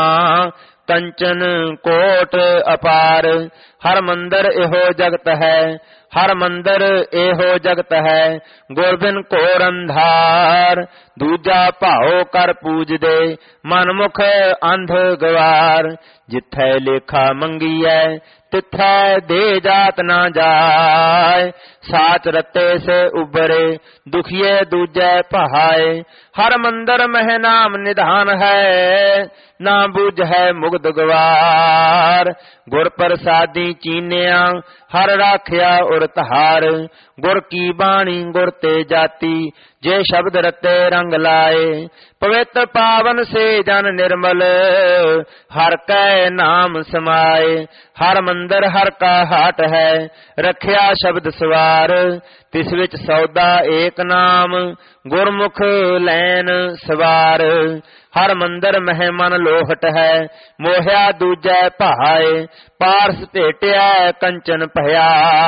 Speaker 1: ਕੰਚਨ ਕੋਟ ਅਪਾਰ। ਹਰ ਮੰਦਰ ਇਹੋ ਜਗਤ ਹੈ, ਹਰ ਮੰਦਰ ਇਹੋ ਜਗਤ ਹੈ, ਗੁਰ ਬਿਨ ਘੋਰ ਅੰਧਾਰ। ਦੂਜਾ ਭਾਉ ਕਰ ਪੂਜਦੇ, ਮਨ ਮੁਖ ਅੰਧ ਗਵਾਰ। ਜਿੱਥੈ ਲੇਖਾ ਮੰਗੀਐ, ਤਿੱਥੈ ਦੇ ਜਾਤ ਨਾ ਜਾਏ। ਸਾਚ ਰਤੇ ਸੇ ਉਬਰੇ, ਦੁਖੀਏ ਦੂਜੈ ਪਹਾਏ। ਹਰ ਮੰਦਰ ਮਹਿ ਨਾਮ ਨਿਧਾਨ ਹੈ, ਨਾ ਬੂਝੈ ਮੁਗਧ ਗਵਾਰ। ਗੁਰ ਪ੍ਰਸਾਦੀ ਚੀਨਿਆ, ਹਰ ਰਾਖਿਆ ਉਰ ਧਾਰ। ਗੁਰ ਕੀ ਬਾਣੀ ਗੁਰ ਤੇ ਜਾਤੀ, ਜੇ ਸ਼ਬਦ ਰਤੇ ਰੰਗ ਲਾਏ। ਪਵਿੱਤ ਪਾਵਨ ਸੇ ਜਨ ਨਿਰਮਲ, ਹਰ ਕੈ ਨਾਮ ਸਮਾਏ। ਹਰ ਮੰਦਰ ਹਰ ਕਾ ਹਾਟ ਹੈ, ਰੱਖਿਆ ਸ਼ਬਦ ਸਵਾਰ। ਤਿਸ ਵਿੱਚ ਸੌਦਾ ਏਕ ਨਾਮ, ਗੁਰਮੁਖ ਲੈਨ ਸਵਾਰ। ਹਰ ਮੰਦਰ ਮਹਿ ਮਨ ਲੋਹਟ ਹੈ, ਮੋਹਿਆ ਦੂਜੈ ਭਾਏ। ਪਾਰਸ ਭੇਟਿਆ ਕੰਚਨ ਭਇਆ,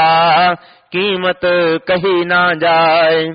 Speaker 1: ਕੀਮਤ ਕਹੀ ਨਾ ਜਾਏ।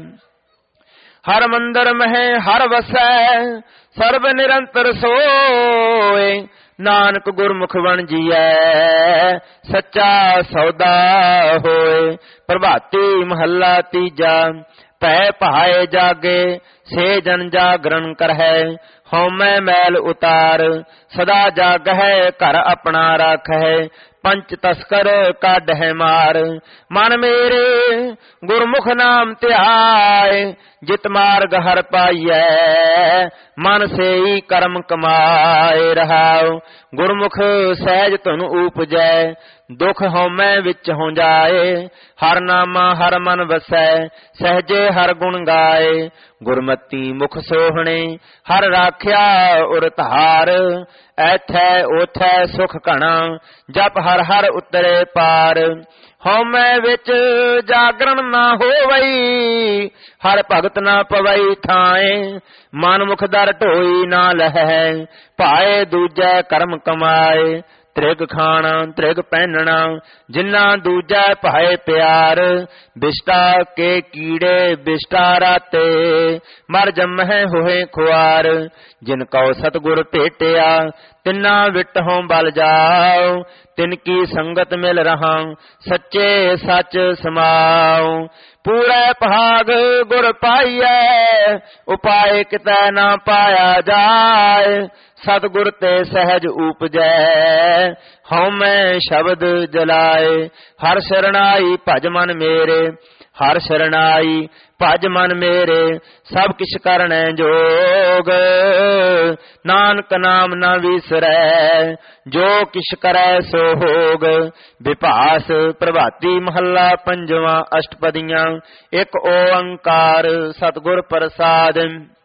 Speaker 1: ਹਰ ਮੰਦਰ ਮਹਿ ਹਰ ਵਸੈ, ਸਰਬ ਨਿਰੰਤਰ ਸੋਏ। ਨਾਨਕ ਗੁਰਮੁਖ ਬਣ ਜੀਐ, ਸੱਚਾ ਸੌਦਾ ਹੋਏ। ਪ੍ਰਭਾਤੀ ਮਹੱਲਾ ਤੀਜਾ, ਭੈ ਭਾਏ ਜਾਗੇ, ਸੇ ਜਨ ਜਾਗਰਣ ਕਰਹਿ। ਹਉਮੈ ਮੈਲ ਉਤਾਰ, ਸਦਾ ਜਾਗਹਿ ਘਰ ਆਪਣਾ ਰਾਖਹਿ। ਪੰਚ ਤਸਕਰ ਕਾਢਹਿ ਮਾਰ, ਮਨ ਮੇਰੇ ਗੁਰਮੁਖ ਨਾਮ ਧਿਆਏ। ਜਿਤ ਮਾਰਗ ਹਰ ਪਾਈਐ, ਮਨ ਸੇਈ ਕਰਮ ਕਮਾਏ ਰਹਾਉ। ਗੁਰਮੁਖ ਸਹਿਜ ਧੁਨ ਊਪਜੈ, ਦੁਖ ਹਉਮੈ ਵਿੱਚ ਹੋ ਜਾਏ। ਹਰ ਨਾਮਾ ਹਰ ਮਨ ਵਸੈ, ਸਹਜੇ ਹਰ ਗੁਣ ਗਾਏ। ਗੁਰਮਤੀ ਮੁਖ ਸੋਹਣੇ, ਹਰ ਰਾਖਿਆ ਉਰ ਧਾਰ। ਐਥੈ ਓਥੈ ਸੁਖ ਘਣਾ, ਜਪ ਹਰ ਹਰ ਉਤਰੇ ਪਾਰ। ਹਉਮੈ ਵਿੱਚ ਜਾਗਰਣ ਨਾ ਹੋਵਈ, ਹਰ ਭਗਤ ਨਾ ਪਵਈ ਥਾਏ। ਮਨ ਮੁਖ ਦਰ ਢੋਈ ਨਾ ਲਹੈ, ਭਾਏ ਦੂਜੈ ਕਰਮ ਕਮਾਏ। ਤ੍ਰਿਗ ਖਾਣਾ ਤ੍ਰਿਗ ਪਹਿਨਣਾ, ਜਿਨਾ ਦੂਜੈ ਭਾਏ ਪਿਆਰ। ਬਿਸ਼ਟਾ ਕੇ ਕੀੜੇ ਬਿਸ਼ਟਾ ਰਾਤੇ, ਮਰ ਜੰਮਹਿ ਹੋਏ ਖੁਆਰ। ਜਿਨ ਕਉ ਸਤਿਗੁਰ ਭੇਟਿਆ, तिन्ना विटहों बल जाओ, तिनकी संगत मिल रहा, सच्चे सच समाओ। पूरे भाग गुर पाइयै, उपाय कितै ना पाया जाए। सतगुर ते सहज उपजै, हਉ मैं शब्द जलाए। हर शरणाई भज मन मेरे, हर शरणाई भज मन मेरे। सब किछ करनै जोग, नानक नाम न विसरै। जो किछ करै सो होग। विभास प्रभाती महला पंजवा। अष्टपदियां। एक ओंकार सतगुर प्रसाद।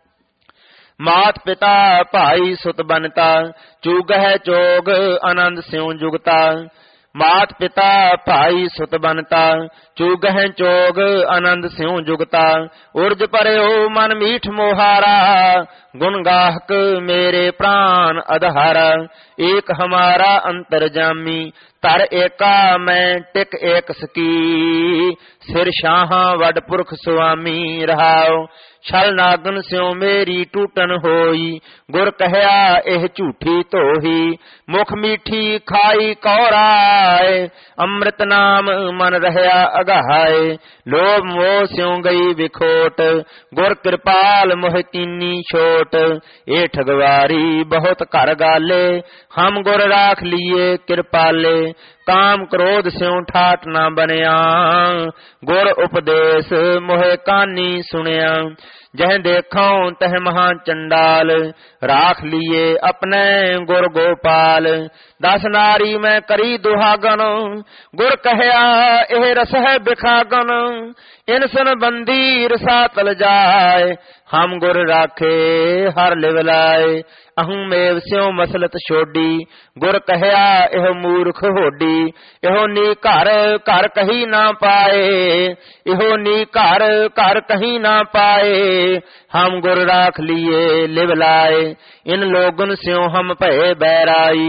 Speaker 1: मात पिता भाई सुत बनता, चूगह चोग आनंद स्यों जुगता। मात पिता भाई सुत बनता, चूगह चोग आनंद स्यों जुगता। उर्ज परयो मन मीठ मोहारा, गुण गाहक मेरे प्राण अधारा। एक हमारा अंतरजामी, तर एका मैं टिक एक सकी। सिर शाहा वड पुरख सुआमी रहाओ। छल नागन स्यों मेरी टूटन होई, गुर कहया एह झूठी धोही। मुख मीठी खाई कौराए, अमृत नाम मन रहया अगाए। लोभ मोह स्यों गई विखोट, गुर कृपाल मोह कीनी छोट। ए ठगवारी बहुत कर गाले, हम गुर राख लिए कृपाले। काम क्रोध स्यों ठाट ना बनिया, गुर उपदेश मोहे कानी सुनिया। जह देखो तह महा चंडाल, राख लिए अपने गुर गोपाल। दस नारी में करी दुहागन, गुर कहया एह रस है बिखागन। इन सन बंदी रसा तल जाए, हम गुर राखे हर लिवलाए। अहूँ मेव स्यों मसलत छोडी, गुर कहया एह मूर्ख होडी। एहो नी घर घर कही ना पाए, एहो नी घर घर कही ना पाए। हम गुर राख लिए लिवलाए, इन लोगन स्यों हम भय बैराई।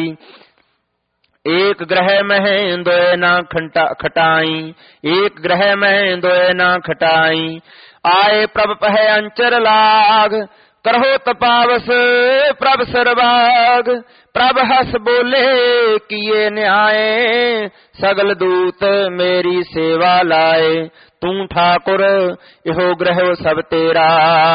Speaker 1: एक ग्रह में दोए ना खंटा खटाई, एक ग्रह में दोए ना खटाई। आए प्रभ पह अंचर लाग, करहो तपावस प्रभ सरबाग। प्रभ हस बोले किए न्याय, सगल दूत मेरी सेवा लाए। तू ठाकुर इहो ग्रहो सब तेरा,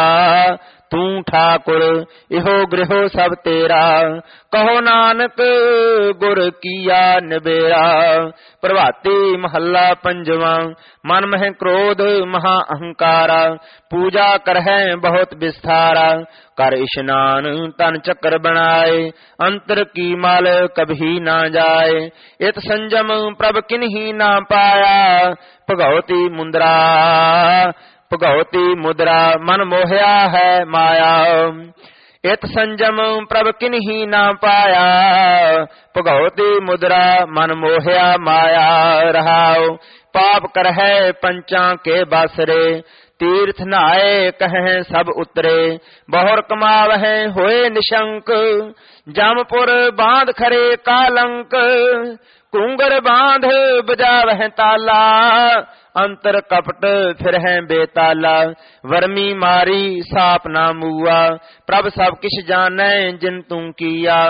Speaker 1: तू ठाकुर इहो गृहो सब तेरा। कहो नानक गुर किया निबेरा। प्रभाती महला पंजवा। मन मह क्रोध महा अहंकारा, पूजा करहै बहुत विस्तारा। कर स्नान तन चक्र बनाए, अंतर की माल कभी ना जाए। इत संजम प्रभ किन्ही ना पाया, भगवती मुद्रा भगवती मुद्रा मन मोहया है माया। इत संजम प्रभ किन्ही ना पाया, भगवती मुद्रा मन मोहया माया। रहाओ पाप करहै पंचा के बासरे, तीर्थ नहाए कहें सब उतरे। बहुर कमावह होए निशंक, जमपुर बांध खरे कालंक। कुंगर बांध बजावह ताला, अंतर कपट फिर है बेताला। वर्मी मारी साप ना मुआ, प्रभ सब किछ जानै जिन तू किया।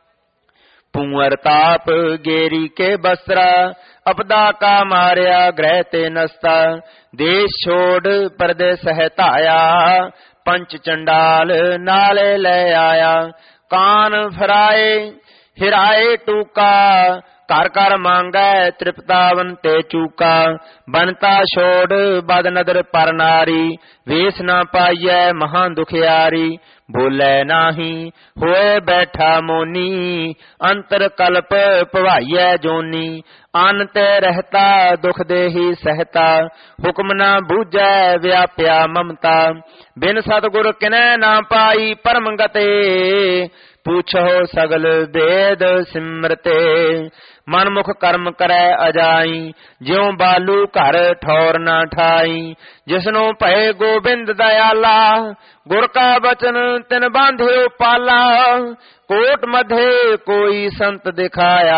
Speaker 1: पुअर ताप गेरी के बसरा, अपदा का मारिया ग्रह ते नस्ता। देश छोड़ परदेस हटाया, पंच चंडाल नाले ले आया। कान फराए हिराए टूका, कर कर मांगै तृप्तावन ते चूका। बनता छोड़ बद नदर पर नारी, वेश न पाइयै महा दुखियारी। बोले नाही होए बैठा मोनी, अंतर कल्प पवाइयै जोनी। अन ते रहता दुख देही सहता, हुक्म न बूझै व्याप्या ममता। बिन सतगुर किनै ना पाई परम गते, पूछो सगल वेद सिमरते। ਮਨ ਮੁਖ ਕਰਮ ਕਰੈ ਅਜਾਈ, ਜਿਉ ਬਾਲੂ ਘਰ ਠੌਰ ਨਾ ਠਾਈ। ਜਿਸਨੂੰ ਭਏ ਗੋਬਿੰਦ ਦਇਆਲਾ, ਗੁਰ ਕਾ ਬਚਨ ਤਿਨ ਬਾਂਧਿਓ ਪਾਲਾ। ਕੋਟ ਮਧੇ ਕੋਈ ਸੰਤ ਦਿਖਾਇਆ,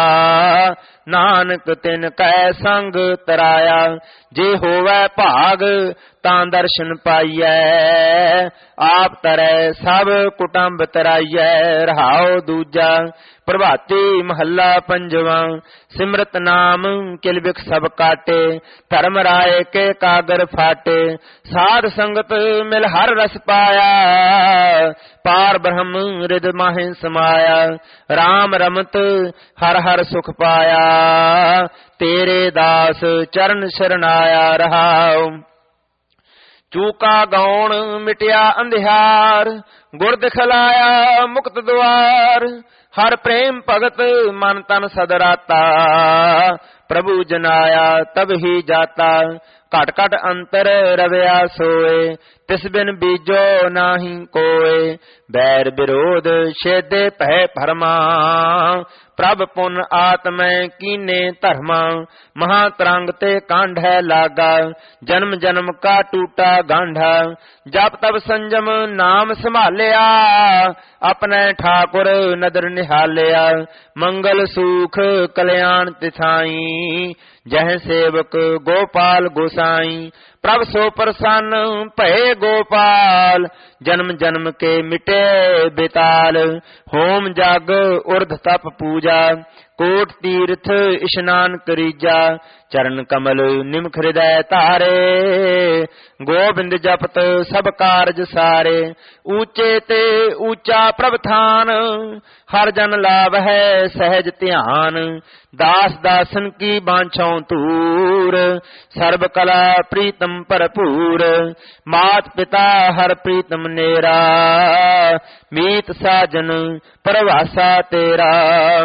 Speaker 1: ਨਾਨਕ ਤਿਨ ਕੈ ਸੰਗ ਤਰਾਇਆ। ਜੇ ਹੋਵੈ ਭਾਗ ਤਾਂ ਦਰਸ਼ਨ ਪਾਈਐ, ਆਪ ਤਰੈ ਸਭ ਕੁਟੰਬ ਤਰਾਈਐ। ਰਹਾਉ ਦੂਜਾ ਪ੍ਰਭਾਤੀ ਮਹੱਲਾ ਪੰਜਵਾਂ। ਸਿਮਰਤ ਨਾਮ ਕਿਲ ਬਿਖ ਸਭ ਕਾਟੇ, ਧਰਮ ਰਾਏ ਕੇ ਕਾਗਰ ਫਾਟੇ। ਸਾਧ ਸੰਗਤ ਮਿਲ ਹਰ ਰਸ ਪਾਇਆ, ਪਾਰ ਬ੍ਰਹਮ ਰਿਦ ਮਾਹਿ ਸਮਾਇਆ। ਰਾਮ ਰਮਤ ਹਰ ਹਰ ਸੁਖ ਪਾਇਆ, ਤੇਰੇ ਦਾਸ ਚਰਨ ਸ਼ਰਨਾਇਆ। ਰਹਾਉ ਚੂਕਾ ਗਾਉਣ ਮਿਟਿਆ ਅੰਧਿਆਰ, ਗੁਰ ਦਿਖਲਾਇਆ ਮੁਕਤ ਦੁਆਰ। ਹਰ ਪ੍ਰੇਮ ਭਗਤ ਮਨ ਤਨ ਸਦਰਾਤਾ, ਪ੍ਰਭੂ ਜਨਾਇਆ ਤਬ ਹੀ ਜਾਤਾ। ਘਟ ਘਟ ਅੰਤਰ ਰਵਿਆ ਸੋਏ, ਤਿਸ ਬਿਨ ਬੀਜੋ ਨਾਹੀ ਕੋਏ। ਬੈਰ ਵਿਰੋਧ ਛੇਦੇ ਭੈ ਭਰਮਾ, ਪ੍ਰਭ ਪੁਨ ਆਤਮੈ ਕੀਨੇ ਧਰਮਾ। ਮਹਾ ਤਰੰਗ ਤੇ ਕਾਂਢੈ ਲਾਗਾ, ਜਨਮ ਜਨਮ ਕਾ ਟੂਟਾ ਗਾਂਢਾ। ਜਪ ਤਬ ਸੰਜਮ ਨਾਮ ਸੰਭਾਲਿਆ, ਆਪਣੇ ਠਾਕੁਰ ਨਦਰ ਨਿਹਾਲਿਆ। ਮੰਗਲ ਸੂਖ ਕਲਿਆਣ ਤਿਥਾਈ, ਜਹ ਸੇਵਕ ਗੋਪਾਲ ਗੋਸਾਈ। ਪ੍ਰਭ ਸੋ ਪ੍ਰਸੰਨ ਭਏ ਗੋਪਾਲ, ਜਨਮ ਜਨਮ ਕੇ ਮਿਟੇ ਬੇਤਾਲ। ਹੋਮ ਜਗ ਉਰਧ ਤਪ ਪੂਜਾ, ਕੋਟ ਤੀਰਥ ਇਸ਼ਨਾਨ ਕਰੀਜਾ। ਚਰਨ ਕਮਲ ਨਿਮਖ ਹਿਰਦੈ ਧਾਰੇ, ਗੋਬਿੰਦ ਜਪਤ ਸਭ ਕਾਰਜ ਸਾਰੇ। ਊਚੇ ਤੇ ਊਚਾ ਪ੍ਰਭ ਥਾਨ, ਹਰ ਜਨ ਲਾਭ ਹੈ ਸਹਿਜ ਧਿਆਨ। ਦਾਸ ਦਾਸਨ ਕੀ ਬਾਂਛੋਂ ਧੂਰ, ਸਰਬ ਕਲਾ ਪ੍ਰੀਤਮ ਭਰਪੂਰ। ਮਾਤ ਪਿਤਾ ਹਰ ਪ੍ਰੀਤਮ ਨੇਰਾ, ਮੀਤ ਸਾਜਨ ਪਰਵਾਸਾ ਤੇਰਾ।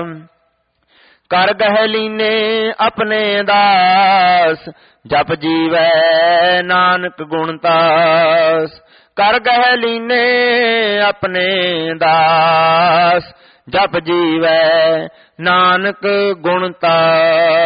Speaker 1: ਕਰ ਗਹਿ ਲੀਨੇ ਆਪਣੇ ਦਾਸ, ਜਪ ਜੀਵੈ ਨਾਨਕ ਗੁਣ ਤਾਸ। ਕਰ ਗਹਿ ਲੀਨੇ ਆਪਣੇ ਦਾਸ, ਜਪ ਜੀਵੈ ਨਾਨਕ ਗੁਣ ਤਾਸ।